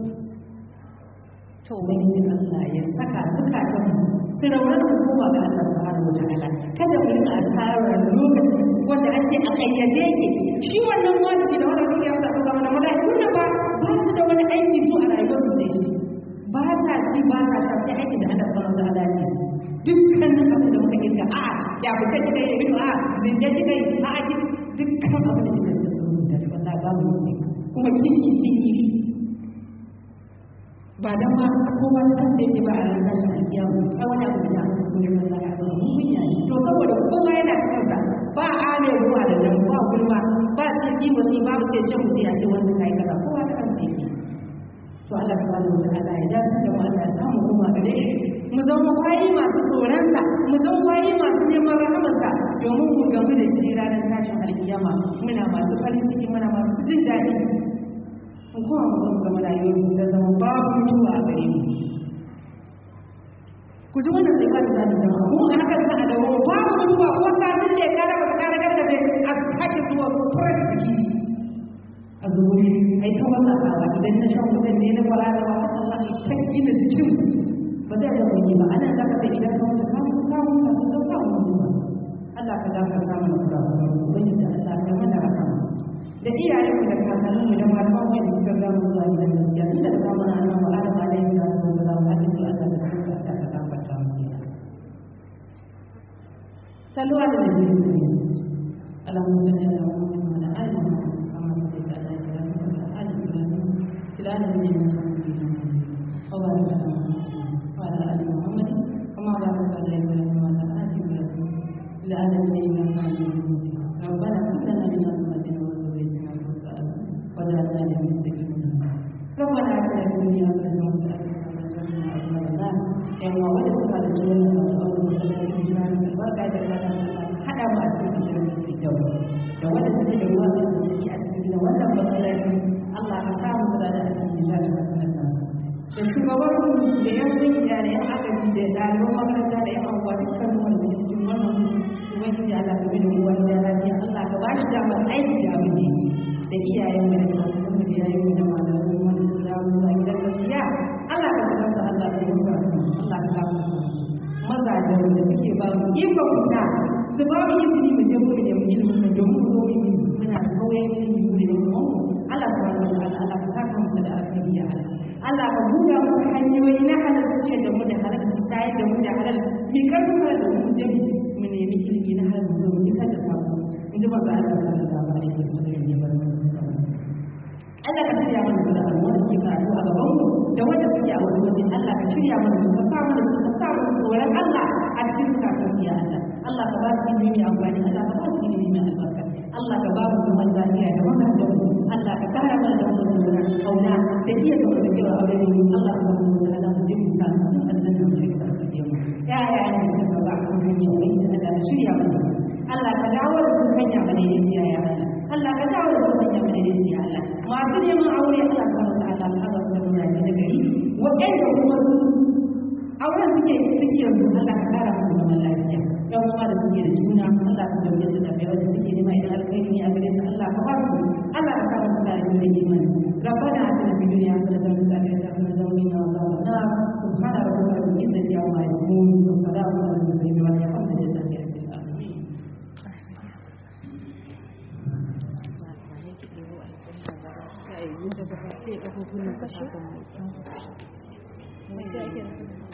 to ubangiji Allah ya saka zukatan mu su rauna mu koma ga Allah subhanahu wa ta'ala kada mu rika asarar lokaci wanda an ce a kayyade yake shi wannan wani da wannan ya sa ga mana malaiku ne ba ba su da wani aiki su a rayuwar su sai shi ba ta ci ba ta ta sai aikin da Allah subhanahu wa ta'ala ya ce dukkanin abin da muka kirga a ya fita kika yi ido a zinje kika yi a a dukkan abin da kika sai sun da wallahi babu ne kuma kinki sun yi ba dan ma kowa ta kace yake ba a ran tashin alkiyama ai wani abu da aka so ne wallahi a ban mun kunya ne to saboda kowa yana cikin sa ba a ne ruwa da nan ba gulma ba tsiki wasi babu ce ce mu ce a ce wanda kai kaza kowa ta kace yake to Allah subhanahu wa ta'ala ya dace da mu Allah ya samu kuma gare shi mu zama bayi masu tsoronsa mu zama bayi masu neman rahamarsa domin mu gamu da shi ranar tashin alkiyama muna masu farin ciki muna masu jin daɗi mu kuma mu zama zama rayuwar mu ta zama babu mutuwa a gare mu ku ji wannan tsayuwa da zamu zama mu a hakan za a dawo babu mutuwa ko sanin da ya kara ba kara gargaɗe a sake zuwa furar ciki a zuwa ai ta wata kawa idan na shan wutan ne na fara da ba Allah ta gina jikin ba zai da wani ba ana zaka da idan ka mutu ka mutu ka mutu ka mutu ka mutu Allah ka gafarta mana kurakuran ubangiji da Allah ka mana rahama da iyayen mu da kakannin mu da malaman mu da suka ga mu zuwa gidan gaskiya inda da samu nan mu Adam alaihi salatu wasalam hadisi Allah da suka ta ka gafarta musu sallu ala nabi Allahumma salli ala Muhammad wa ala ali Muhammad kama sallaita ala Ibrahim wa ala ali Ibrahim fil alamin innaka Hamidum Majid wa barik ala وعلى آل محمد كما باركت على إبراهيم وعلى آل إبراهيم في العالمين إنك حميد مجيد ربنا هب لنا من أزواجنا وذريتنا قرة أعين واجعلنا للمتقين ربنا آتنا في الدنيا حسنة وفي الآخرة حسنة وقنا عذاب النار يا الله ولا تسأل الجنة وتقول مثلا في جنان البركة إذا حدا ما أسمع الجنة في الجوز لو ولا تسأل الواقع في أسمع ولا بطلع الله كسام سلالة أسمع ذات حسنة الناس da shugabanmu da yan kungiya da yan agaji da ɗaliban makaranta da yan abubuwa dukkan wanda suke cikin wannan ubangiji Allah ka bi da mu wani da lafiya Allah ka ba shi damar aiki da abin da yake da iyayen mu da kakannin mu da yayin mu da malaman mu wanda suka dawo zuwa gidan gaskiya Allah ka saka su Allah ka musa Allah ka kafa mazajen da suke ba mu ikon fita su ba mu izini mu je mu ne mu ilimi da domin mu zo mu yi muna sauye ilimi mu ne mu Allah subhanahu wa ta'ala Allah ka saka musu da alheri ya Allah Allah ka buɗa musu hanyoyi na halal su ce da mu da halal su shayar da mu da halal mi karfi halal da mu je mu nemi ilimi na halal mu zo mu isar da sako in ji manzo Allah sallallahu alaihi wasallam ya bar mu Allah ka shirya mana da wanda suke karatu a gaban mu da wanda suke a wasu waje Allah ka shirya mana ka sa mana su ka sa mana tsoron Allah a cikin zukatan ya Allah Allah ka ba su ilimi mai amfani Allah ka ba su ilimi mai albarka Allah ka ba mu zaman lafiya da mazajen mu Allah ka kara mana da wannan kauna da iya zama da kira aure mu Allah subhanahu wa ta'ala mu ji mu sa su aljanna mu ji ka ya ya ya ka ba hanya ubangiji Allah ka shirya mana Allah ka dawo da su hanya madaidaiciya ya Allah Allah ka dawo da su hanya madaidaiciya Allah masu neman aure Allah ka musu Allah ka haɗa su da murane da gari waɗanda kuma su auren suke ciki yanzu Allah ka kara musu zaman lafiya yan uwa da suke da juna Allah ka dauke su da wanda suke nema idan alkhairi ne a gare su Allah ka ba su Allah ka kara musu tare da imani ربنا آتنا في الدنيا حسنة وفي الآخرة حسنة وقنا عذاب النار سبحان ربك رب العزة عما يصفون وسلام على المرسلين والحمد لله رب العالمين. Sai ka